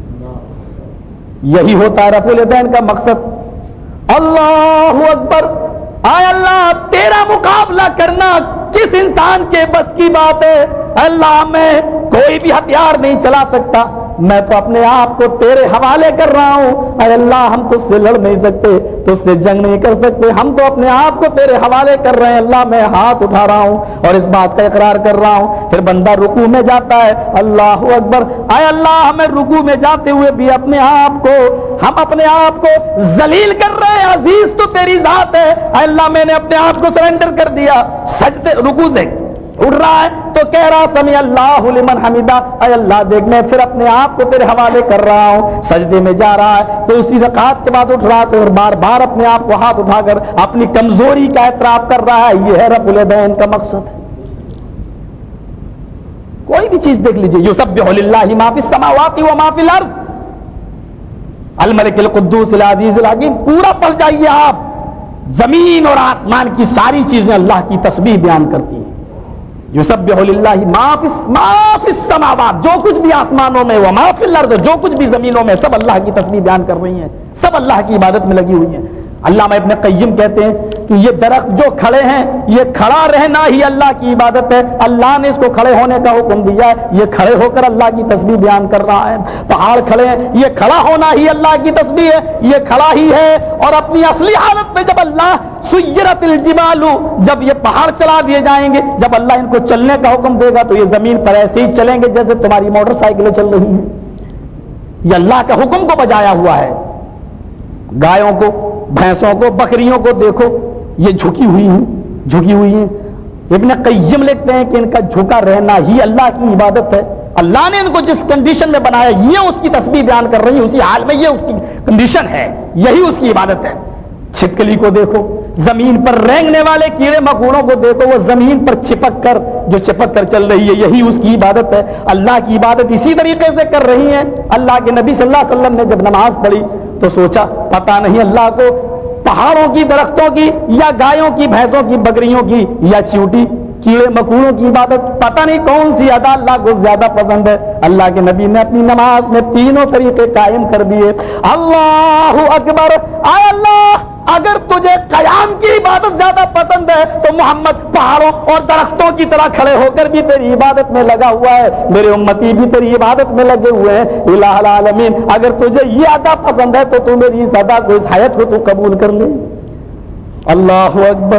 یہی ہوتا ہے رفع الیدین کا مقصد. اللہ اکبر. اے اللہ تیرا مقابلہ کرنا کس انسان کے بس کی بات ہے؟ اللہ میں کوئی بھی ہتھیار نہیں چلا سکتا, میں تو اپنے آپ کو تیرے حوالے کر رہا ہوں. اے اللہ ہم تجھ سے لڑ نہیں سکتے, تجھ سے جنگ نہیں کر سکتے, ہم تو اپنے آپ کو تیرے حوالے کر رہے ہیں. اللہ میں ہاتھ اٹھا رہا ہوں اور اس بات کا اقرار کر رہا ہوں. پھر بندہ رکوع میں جاتا ہے, اللہ اکبر. اے اللہ ہمیں رکوع میں جاتے ہوئے بھی ہم اپنے آپ کو ذلیل کر رہے ہیں. عزیز تو تیری ذات ہے. اے اللہ میں نے اپنے آپ کو سرنڈر کر دیا. سجدے رکوع سے اٹھ رہا ہے تو کہہ رہا سمیع اللہ لمن حمیدہ. اے اللہ دیکھ میں پھر اپنے آپ کو تیرے حوالے کر رہا ہوں. سجدے میں جا رہا ہے تو اسی رکعت کے بعد اٹھ رہا ہے تو بار بار اپنے آپ کو ہاتھ اٹھا کر اپنی کمزوری کا اعتراف کر رہا ہے. یہ ہے رفع الیدین کا مقصد. کوئی بھی چیز دیکھ لیجیے, یسبح للہ ما فی السماوات و ما فی الارض الملک القدوس العزیز الحکیم. پورا پڑھ جائیے آپ, زمین اور آسمان کی ساری چیزیں اللہ کی تسبیح بیان کرتی ہیں. یسبح للہ ما فی السماوات, جو کچھ بھی آسمانوں میں, وما فی الارض, جو کچھ بھی زمینوں میں, سب اللہ کی تسبیح بیان کر رہی ہیں, سب اللہ کی عبادت میں لگی ہوئی ہیں. علامہ ابن قیم کہتے ہیں کہ یہ درخت جو کھڑے ہیں یہ کھڑا رہنا ہی اللہ کی عبادت ہے. اللہ نے اس کو کھڑے ہونے کا حکم دیا ہے, یہ کھڑے ہو کر اللہ کی تسبیح بیان کر رہا ہے. پہاڑ کھڑے ہیں, یہ کھڑا ہونا ہی اللہ کی تسبیح ہے, یہ کھڑا ہی ہے. اور اپنی اصلی حالت میں جب اللہ سیرت الجبال, جب یہ پہاڑ چلا دیے جائیں گے, جب اللہ ان کو چلنے کا حکم دے گا تو یہ زمین پر ایسے ہی چلیں گے جیسے تمہاری موٹر سائیکلیں چل رہی ہیں. یہ اللہ کا حکم کو بجایا ہوا ہے. گایوں کو, بھینسوں کو, بکریوں کو دیکھو, یہ جھکی ہوئی ہیں. ابن قیم لکھتے ہیں کہ ان کا جھکا رہنا ہی اللہ کی عبادت ہے. اللہ نے ان کو جس کنڈیشن میں بنایا یہ اس کی تسبیح بیان کر رہی ہے, اسی حال میں یہ اس کی کنڈیشن ہے, یہی اس کی عبادت ہے. چھپکلی کو دیکھو, زمین پر رینگنے والے کیڑے مکوڑوں کو دیکھو, وہ زمین پر چپک کر چل رہی ہے, یہی اس کی عبادت ہے. اللہ کی عبادت اسی طریقے سے کر رہی ہیں. اللہ کے نبی صلی اللہ علیہ وسلم نے جب نماز پڑھی تو سوچا پتہ نہیں اللہ کو پہاڑوں کی, درختوں کی, یا گایوں کی, بھینسوں کی, بکریوں کی, یا چیونٹی, کیڑے مکوڑوں کی عبادت, پتہ نہیں کون سی ادا اللہ کو زیادہ پسند ہے. اللہ کے نبی نے اپنی نماز میں تینوں طریقے قائم کر دیے. اللہ اکبر. اے اللہ اگر تجھے قیام کی عبادت زیادہ پسند ہے تو محمد پہاڑوں اور درختوں کی طرح کھڑے ہو کر بھی تیری عبادت میں لگا ہوا ہے, میرے امتی بھی تیری عبادت میں لگے ہوئے ہیں. الہ العالمین اگر تجھے یہ ادا پسند ہے تو تو میری اس ادا کو, اس حیات کو تو قبول کر لے. اللہ اکبر.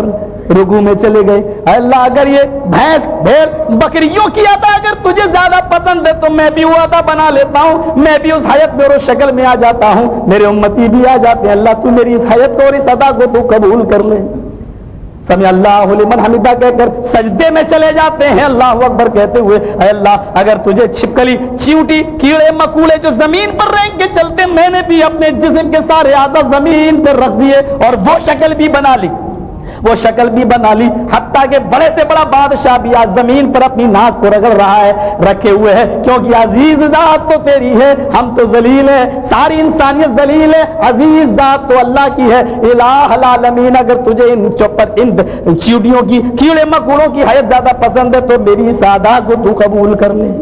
رکوع میں چلے گئے. اے اللہ اگر یہ بھینس بھیڑ بکریوں کی عطا اگر تجھے زیادہ پسند ہے تو میں بھی وہ عطا بنا لیتا ہوں, میں بھی اس حیت میں اور اس شکل میں آ جاتا ہوں, میرے امتی بھی آ جاتے ہیں. اللہ تو میری اس حیت کو اور اس عطا کو تو قبول کر لے. سمع اللہ لمن حمدہ کہہ کر سجدے میں چلے جاتے ہیں اللہ اکبر کہتے ہوئے. اے اللہ اگر تجھے چھپکلی چیونٹی کیڑے مکوڑے جو زمین پر رینگ کے چلتے میں نے بھی اپنے جسم کے سارے اعضاء زمین پر رکھ دیے اور وہ شکل بھی بنا لی, وہ شکل بھی بنا لی, حتیٰ کہ بڑے سے بڑا بادشاہ بھی آج زمین پر اپنی ناک کو رگڑ رہا ہے, رکھے ہوئے ہے, کیونکہ عزیز ذات تو تیری ہے, ہم تو ذلیل ہیں, ساری انسانیت ذلیل ہے, عزیز ذات تو اللہ کی ہے. الہ العالمین اگر تجھے ان چیونٹیوں کی کیڑے مکوڑوں کی حیت زیادہ پسند ہے تو میری سادہ کو تو قبول کر لے.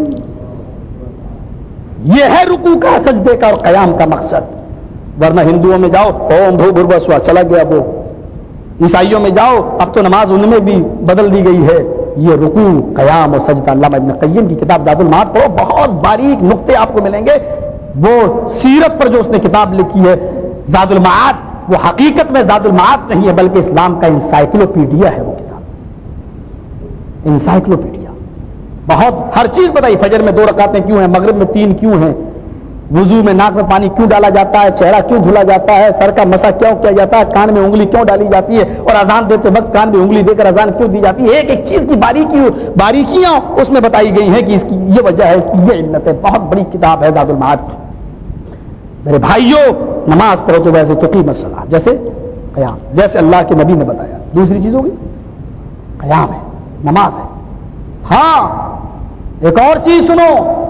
یہ ہے رکوع کا, سجدے کا اور قیام کا مقصد. ورنہ ہندوؤں میں جاؤ اوم بھو بھربسوا چلا گیا, وہ عیسائیوں میں جاؤ اب تو نماز ان میں بھی بدل دی گئی ہے. یہ رکوع قیام اور سجدہ. علامہ ابن قیم کی کتاب زاد المعاد پڑھو, بہت باریک نقطے آپ کو ملیں گے. وہ سیرت پر جو اس نے کتاب لکھی ہے زاد المعاد, وہ حقیقت میں زاد المعاد نہیں ہے بلکہ اسلام کا انسائکلوپیڈیا ہے. وہ کتاب انسائکلوپیڈیا, بہت ہر چیز بتائی. فجر میں 2 رکعتیں کیوں ہیں, مغرب میں 3 کیوں ہیں, وضو میں ناک میں پانی کیوں ڈالا جاتا ہے, چہرہ کیوں دھلا جاتا ہے, سر کا مسح کیوں کیا جاتا ہے, کان میں انگلی کیوں ڈالی جاتی ہے, اور اذان دیتے وقت کان میں انگلی دے کر اذان کیوں دی جاتی ہے. ایک ایک چیز کی باریکیاں اس میں بتائی گئی ہیں کہ اس کی یہ وجہ ہے, اس کی یہ علت ہے. بہت بڑی کتاب ہے زاد المعاد. میرے بھائیوں, نماز پڑھو تو ویسے تقیم الصلاۃ, جیسے قیام, جیسے اللہ کے نبی نے بتایا. دوسری چیز ہوگی قیام ہے, نماز ہے. ہاں ایک اور چیز سنو,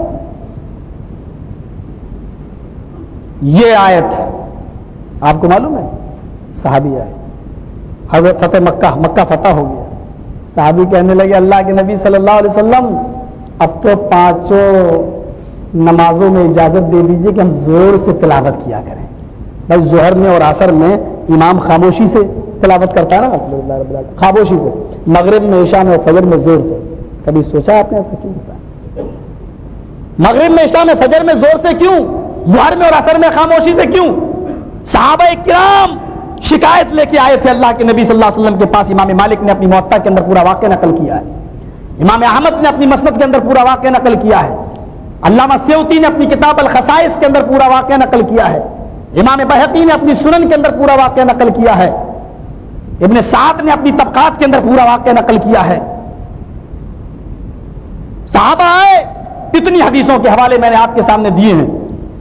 یہ آیت آپ کو معلوم ہے, صحابی آئے, حضرت فتح مکہ فتح ہو گیا. صحابی کہنے لگے اللہ کے نبی صلی اللہ علیہ وسلم اب تو 5 نمازوں میں اجازت دے دیجئے کہ ہم زور سے تلاوت کیا کریں. بھائی ظہر میں اور عصر میں امام خاموشی سے تلاوت کرتا ہے نا, خاموشی سے. مغرب میں, عشاء میں اور فجر میں زور سے. کبھی سوچا آپ نے ایسا کیوں ہوتا ہے؟ مغرب میں, عشاء میں, فجر میں زور سے کیوں, ظہر میں اور عصر میں خاموشی سے کیوں؟ صحابہ کرام شکایت لے کے آئے تھے اللہ کے نبی صلی اللہ علیہ وسلم کے پاس. امام مالک نے اپنی موطا کے اندر پورا واقعہ نقل کیا ہے, امام احمد نے اپنی مسند کے اندر پورا واقعہ نقل کیا ہے, علامہ سیوطی نے اپنی کتاب الخصائص کے اندر پورا واقعہ نقل کیا ہے, امام بہقی نے اپنی سنن کے اندر پورا واقعہ نقل کیا ہے, ابن سعد نے اپنی طبقات کے اندر پورا واقعہ نقل کیا ہے. صحابہ آئے, اتنی حدیثوں کے حوالے میں نے آپ کے سامنے دیے ہیں.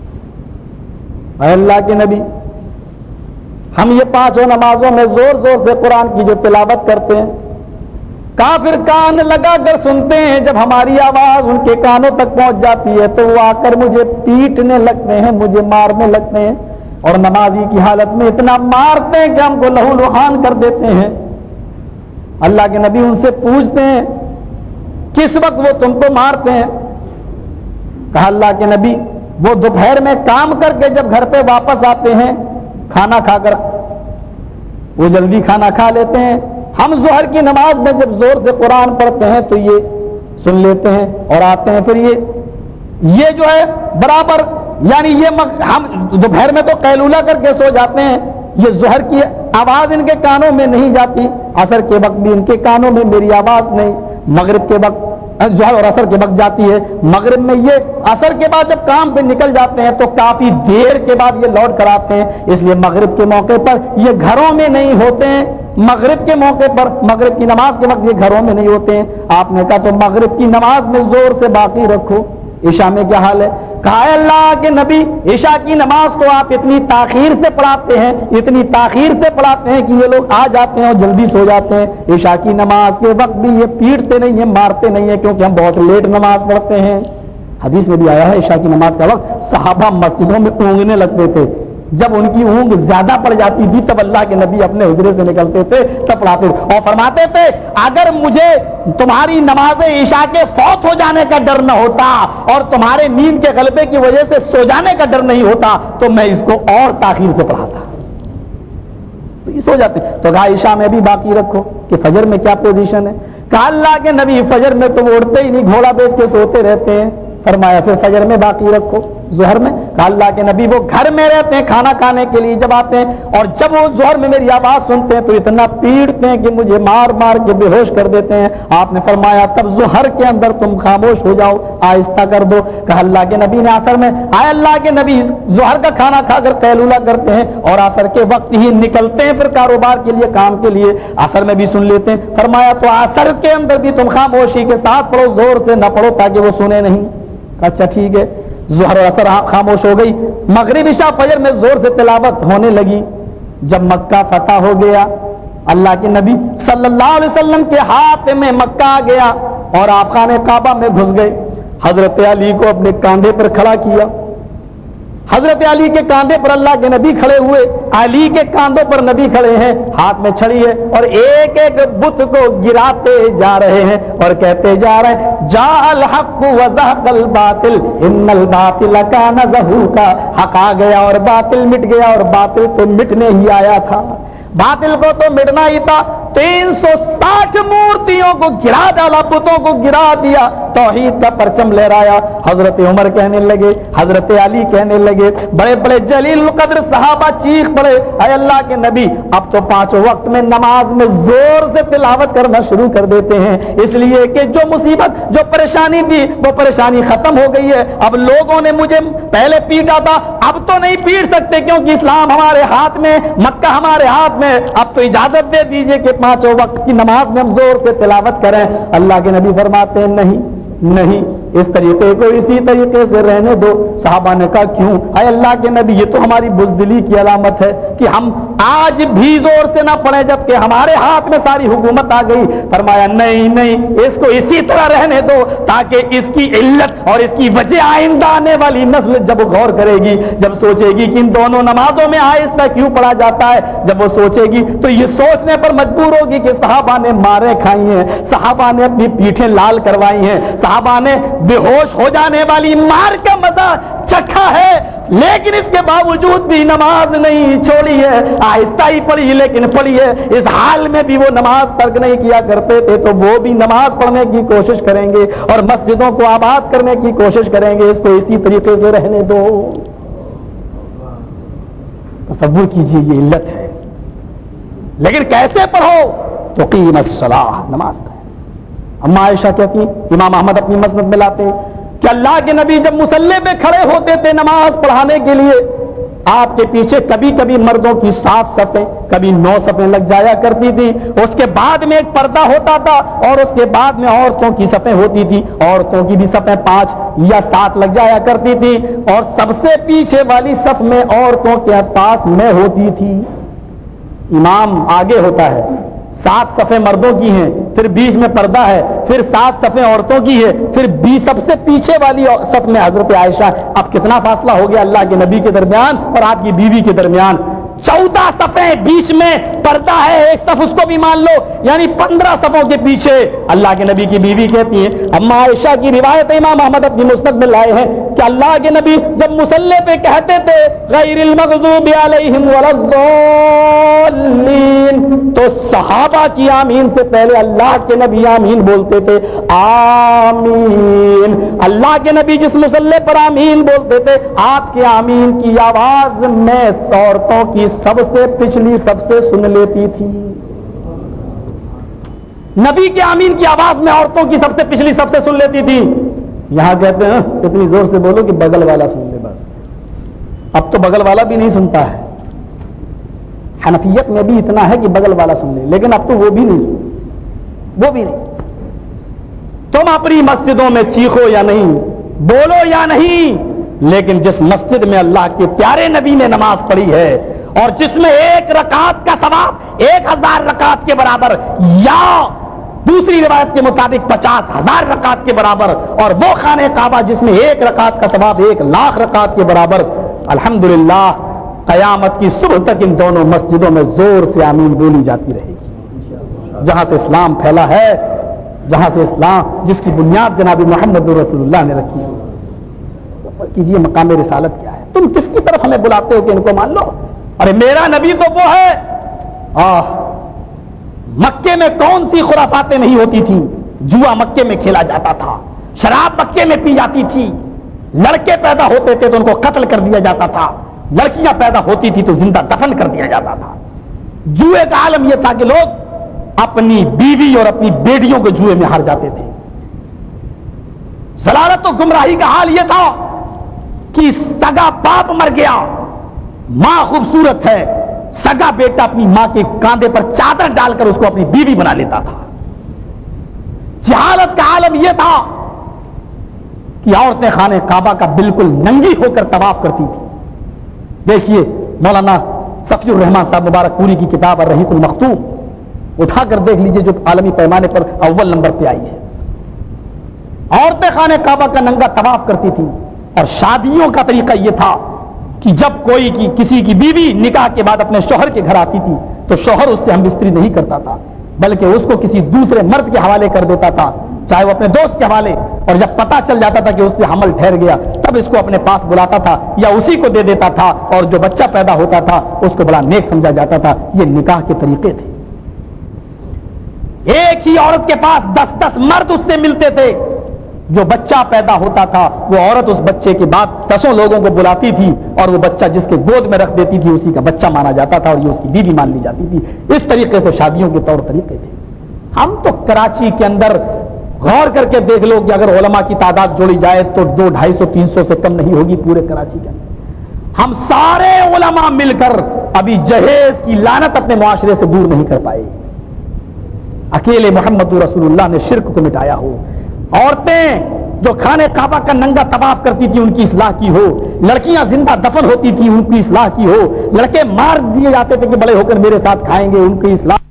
اے اللہ کے نبی, ہم یہ 5 نمازوں میں زور زور سے قرآن کی جو تلاوت کرتے ہیں, کافر کان لگا کر سنتے ہیں. جب ہماری آواز ان کے کانوں تک پہنچ جاتی ہے تو وہ آ کر مجھے پیٹنے لگتے ہیں, مجھے مارنے لگتے ہیں, اور نمازی کی حالت میں اتنا مارتے ہیں کہ ہم کو لہو لہان کر دیتے ہیں. اللہ کے نبی ان سے پوچھتے ہیں کس وقت وہ تم کو مارتے ہیں؟ کہا اللہ کے نبی وہ دوپہر میں کام کر کے جب گھر پہ واپس آتے ہیں, کھانا کھا کر, وہ جلدی کھانا کھا لیتے ہیں. ہم ظہر کی نماز میں جب زور سے قرآن پڑھتے ہیں تو یہ سن لیتے ہیں اور آتے ہیں. پھر یہ جو ہے برابر, یعنی یہ ہم دوپہر میں تو قیلولہ کر کے سو جاتے ہیں, یہ ظہر کی آواز ان کے کانوں میں نہیں جاتی, عصر کے وقت بھی ان کے کانوں میں میری آواز نہیں, مغرب کے وقت ظہر اور عصر کے وقت جاتی ہے. مغرب میں یہ عصر کے بعد جب کام پہ نکل جاتے ہیں تو کافی دیر کے بعد یہ لوٹ کر آتے ہیں, اس لیے مغرب کے موقع پر یہ گھروں میں نہیں ہوتے ہیں. مغرب کے موقع پر, مغرب کی نماز کے وقت یہ گھروں میں نہیں ہوتے ہیں. آپ نے کہا تو مغرب کی نماز میں زور سے باقی رکھو. عشاء میں کیا حال ہے؟ کہا اللہ کے نبی عشاء کی نماز تو آپ اتنی تاخیر سے پڑھاتے ہیں, اتنی تاخیر سے پڑھاتے ہیں کہ یہ لوگ آ جاتے ہیں اور جلدی سو جاتے ہیں. عشاء کی نماز کے وقت بھی یہ پیٹتے نہیں ہیں, مارتے نہیں ہیں, کیونکہ ہم بہت لیٹ نماز پڑھتے ہیں. حدیث میں بھی آیا ہے عشاء کی نماز کا وقت صحابہ مسجدوں میں اونگنے لگتے تھے. جب ان کی اونگ زیادہ پڑ جاتی تھی تب اللہ کے نبی اپنے حجرے سے نکلتے تھے, تب پڑھاتے اور فرماتے تھے اگر مجھے تمہاری نماز عشاء کے فوت ہو جانے کا ڈر نہ ہوتا اور تمہارے نیند کے غلبے کی وجہ سے سو جانے کا ڈر نہیں ہوتا تو میں اس کو اور تاخیر سے پڑھاتا. سو جاتے تو کہا عشاء میں بھی باقی رکھو. کہ فجر میں کیا پوزیشن ہے؟ کہا اللہ کے نبی فجر میں تو وہ اڑتے ہی نہیں, گھوڑا بیچ کے سوتے رہتے ہیں. فرمایا پھر فجر میں باقی رکھو. ظہر میں کہا اللہ کے نبی وہ گھر میں رہتے ہیں کھانا کھانے کے لیے جب آتے ہیں اور جب وہ ظہر میں میری آواز سنتے ہیں تو اتنا پیٹتے ہیں کہ مجھے مار مار کے بے ہوش کر دیتے ہیں. آپ نے فرمایا تب ظہر کے اندر تم خاموش ہو جاؤ, آہستہ کر دو. کہا اللہ کے نبی نے عصر میں آئے, اللہ کے نبی ظہر کا کھانا کھا کر قیلولہ کرتے ہیں اور عصر کے وقت ہی نکلتے ہیں پھر کاروبار کے لیے کام کے لیے, عصر میں بھی سن لیتے ہیں. فرمایا تو عصر کے اندر بھی تم خاموشی کے ساتھ پڑھو, زور سے نہ پڑھو تاکہ وہ سنے نہیں. اچھا ٹھیک ہے. ظہر اور عصر خاموش ہو گئی. مغرب عشاء فجر میں زور سے تلاوت ہونے لگی. جب مکہ فتح ہو گیا اللہ کے نبی صلی اللہ علیہ وسلم کے ہاتھ میں مکہ آ گیا اور آپ خانے کعبہ میں گھس گئے. حضرت علی کو اپنے کاندھے پر کھڑا کیا. حضرت علی کے کاندھے پر اللہ کے نبی کھڑے ہوئے, علی کے کاندھوں پر نبی کھڑے ہیں, ہاتھ میں چھڑی ہے اور ایک ایک بت کو گراتے جا رہے ہیں اور کہتے جا رہے ہیں جاء الحق وزهق الباطل ان الباطل کان زهوقا. حق آ گیا اور باطل مٹ گیا, اور باطل تو مٹنے ہی آیا تھا, باطل کو تو مٹنا ہی تھا. 360 مورتیوں کو گرا ڈالا, بتوں کو گرا دیا, توحید کا پرچم لہرایا. حضرت عمر کہنے لگے, حضرت علی کہنے لگے, بڑے بڑے جلیل القدر صحابہ چیخ پڑے اے اللہ کے نبی اب تو 5 وقت میں نماز میں زور سے تلاوت کرنا شروع کر دیتے ہیں, اس لیے کہ جو مصیبت جو پریشانی تھی وہ پریشانی ختم ہو گئی ہے. اب لوگوں نے مجھے پہلے پیٹا تھا, اب تو نہیں پیٹ سکتے کیونکہ اسلام ہمارے ہاتھ میں, مکہ ہمارے ہاتھ میں, اب تو اجازت دے دیجئے کہ 5 وقت کی نماز میں ہم زور سے تلاوت کریں. اللہ کے نبی فرماتے ہیں نہیں, اس طریقے کو اسی طریقے سے رہنے دو. صحابہ نے کہا کیوں؟ اے اللہ کے نبی یہ تو ہماری بزدلی کی علامت ہے کہ ہم آج بھی زور سے نہ پڑھیں جبکہ ہمارے ہاتھ میں ساری حکومت آ گئی. فرمایا نہیں, اس کو اسی طرح رہنے دو تاکہ اس کی علت اور اس کی وجہ آئندہ آنے والی نسل جب غور کرے گی, جب سوچے گی کہ ان دونوں نمازوں میں آہستہ کیوں پڑھا جاتا ہے, جب وہ سوچے گی تو یہ سوچنے پر مجبور ہوگی کہ صحابہ نے ماریں کھائی ہیں, صحابہ نے اپنی پیٹھیں لال کروائی ہیں, صحابہ نے بے ہوش ہو جانے والی مار کا مزہ چکھا ہے, لیکن اس کے باوجود بھی نماز نہیں چھوڑی ہے, آہستہ ہی پڑھی لیکن پڑھی ہے. اس حال میں بھی وہ نماز ترک نہیں کیا کرتے تھے, تو وہ بھی نماز پڑھنے کی کوشش کریں گے اور مسجدوں کو آباد کرنے کی کوشش کریں گے. اس کو اسی طریقے سے رہنے دو. تصور کیجئے یہ علت ہے, لیکن کیسے پڑھو تو قیم الصلاۃ, نماز کا. اما عائشہ کہتی, امام احمد اپنی مسند میں لاتے ہیں کہ اللہ کے نبی جب مصلی پہ کھڑے ہوتے تھے نماز پڑھانے کے لیے, آپ کے پیچھے کبھی کبھی مردوں کی 7 صفیں کبھی 9 صفیں لگ جایا کرتی تھی. اس کے بعد میں ایک پردہ ہوتا تھا اور اس کے بعد میں عورتوں کی صفیں ہوتی تھی, عورتوں کی بھی صفیں 5 یا 7 لگ جایا کرتی تھی, اور سب سے پیچھے والی صف میں عورتوں کے پاس میں ہوتی تھی. امام آگے ہوتا ہے, 7 صفیں مردوں کی ہیں, پھر بیچ میں پردہ ہے, پھر 7 صفیں عورتوں کی ہے, پھر سب سے پیچھے والی صف میں حضرت عائشہ. اب کتنا فاصلہ ہو گیا اللہ کے نبی کے درمیان اور آپ کی بیوی کے درمیان؟ 14 صفیں, بیچ میں پردہ ہے, ایک صف اس کو بھی مان لو, یعنی 15 صفوں کے پیچھے اللہ کے نبی کی بیوی کہتی ہے. اما عائشہ کی روایت امام احمد اپنی مسند میں لائے ہیں کہ اللہ کے نبی جب مصلی پہ کہتے تھے غیر المغضوب علیہم ولا الضالین, تو صحابہ کی آمین سے پہلے اللہ کے نبی آمین بولتے تھے, آمین. اللہ کے نبی جس مصلی پر آمین بولتے تھے, آپ کے آمین کی آواز میں عورتوں کی سب سے پچھلی سب سے سن لیتی تھی. نبی کے آمین کی آواز میں عورتوں کی سب سے پچھلی سب سے سن لیتی تھی. یہاں کہتے ہیں اتنی زور سے بولو کہ بغل والا سن لے بس. اب تو بغل والا بھی نہیں سنتا ہے. حنفیت میں بھی اتنا ہے کہ بغل والا سن لے, لیکن اب تو وہ بھی نہیں سن, وہ بھی نہیں. تم اپنی مسجدوں میں چیخو یا نہیں, بولو یا نہیں, لیکن جس مسجد میں اللہ کے پیارے نبی نے نماز پڑھی ہے اور جس میں 1 رکعت کا ثواب 1000 رکعت کے برابر, یا دوسری روایت کے مطابق 50,000 رکعت کے برابر, اور وہ خانہ کعبہ جس میں 1 رکعت کا ثواب 1,00,000 رکعت کے برابر, الحمدللہ قیامت کی صبح تک ان دونوں مسجدوں میں زور سے آمین بولی جاتی رہے گی. جہاں سے اسلام پھیلا ہے, جہاں سے اسلام جس کی بنیاد جناب محمد رسول اللہ نے رکھی ہے. سفر کیجئے مقام رسالت کیا ہے. تم کس کی طرف ہمیں بلاتے ہو کہ ان کو مان لو؟ ارے میرا نبی تو وہ ہے. مکے میں کون سی خرافاتیں نہیں ہوتی تھیں؟ جوا مکے میں کھیلا جاتا تھا, شراب مکے میں پی جاتی تھی, لڑکے پیدا ہوتے تھے تو ان کو قتل کر دیا جاتا تھا، لڑکیاں پیدا ہوتی تھی تو زندہ دفن کر دیا جاتا تھا۔ جوئے کا عالم یہ تھا کہ لوگ اپنی بیوی اور اپنی بیٹیوں کو جوئے میں ہار جاتے تھے۔ ضلالت و گمراہی کا حال یہ تھا کہ سگا باپ مر گیا، ماں خوبصورت ہے، سگا بیٹا اپنی ماں کے کاندھے پر چادر ڈال کر اس کو اپنی بیوی بنا لیتا تھا۔ جہالت کا عالم یہ تھا کہ عورتیں خانہ کعبہ کا بالکل ننگی ہو کر طواف کرتی تھی۔ دیکھیے مولانا صفی الرحمان صاحب مبارک پوری کی کتاب الرحیق المختوم اٹھا کر دیکھ لیجئے، جو عالمی پیمانے پر اول نمبر پہ آئی ہے۔ عورتیں خانہ کعبہ کا ننگا طواف کرتی تھیں، اور شادیوں کا طریقہ یہ تھا کہ جب کوئی کسی کی بیوی نکاح کے بعد اپنے شوہر کے گھر آتی تھی تو شوہر اس سے ہم بستری نہیں کرتا تھا، بلکہ اس کو کسی دوسرے مرد کے حوالے کر دیتا تھا، چاہے وہ اپنے دوست کے حوالے، اور جب پتہ چل جاتا تھا کہ اس سے حمل ٹھہر گیا تب اس کو اپنے پاس بلاتا تھا یا اسی کو دے دیتا تھا، اور جو بچہ پیدا ہوتا تھا اس کو بڑا نیک سمجھا جاتا تھا۔ یہ نکاح کے طریقے تھے۔ ایک ہی عورت کے پاس 10 مرد اس سے ملتے تھے، جو بچہ پیدا ہوتا تھا وہ عورت اس بچے کے بعد 10 لوگوں کو بلاتی تھی، اور وہ بچہ جس کے گود میں رکھ دیتی تھی اسی کا بچہ مانا جاتا تھا، اور یہ اس کی بیوی مان لی جاتی تھی۔ اس طریقے سے شادیوں کے طور طریقے تھے۔ ہم تو کراچی کے اندر غور کر کے دیکھ لو کہ اگر علماء کی تعداد جوڑی جائے تو 200, 250, 300 سے کم نہیں ہوگی پورے کراچی کے اندر۔ ہم سارے علماء مل کر ابھی جہیز کی لعنت اپنے معاشرے سے دور نہیں کر پائے۔ اکیلے محمد رسول اللہ نے شرک کو مٹایا ہو، عورتیں جو خانہ کعبہ کا ننگا طواف کرتی تھی ان کی اصلاح کی ہو، لڑکیاں زندہ دفن ہوتی تھی ان کی اصلاح کی ہو، لڑکے مار دیے جاتے تھے کہ بڑے ہو کر میرے ساتھ کھائیں گے ان کی اصلاح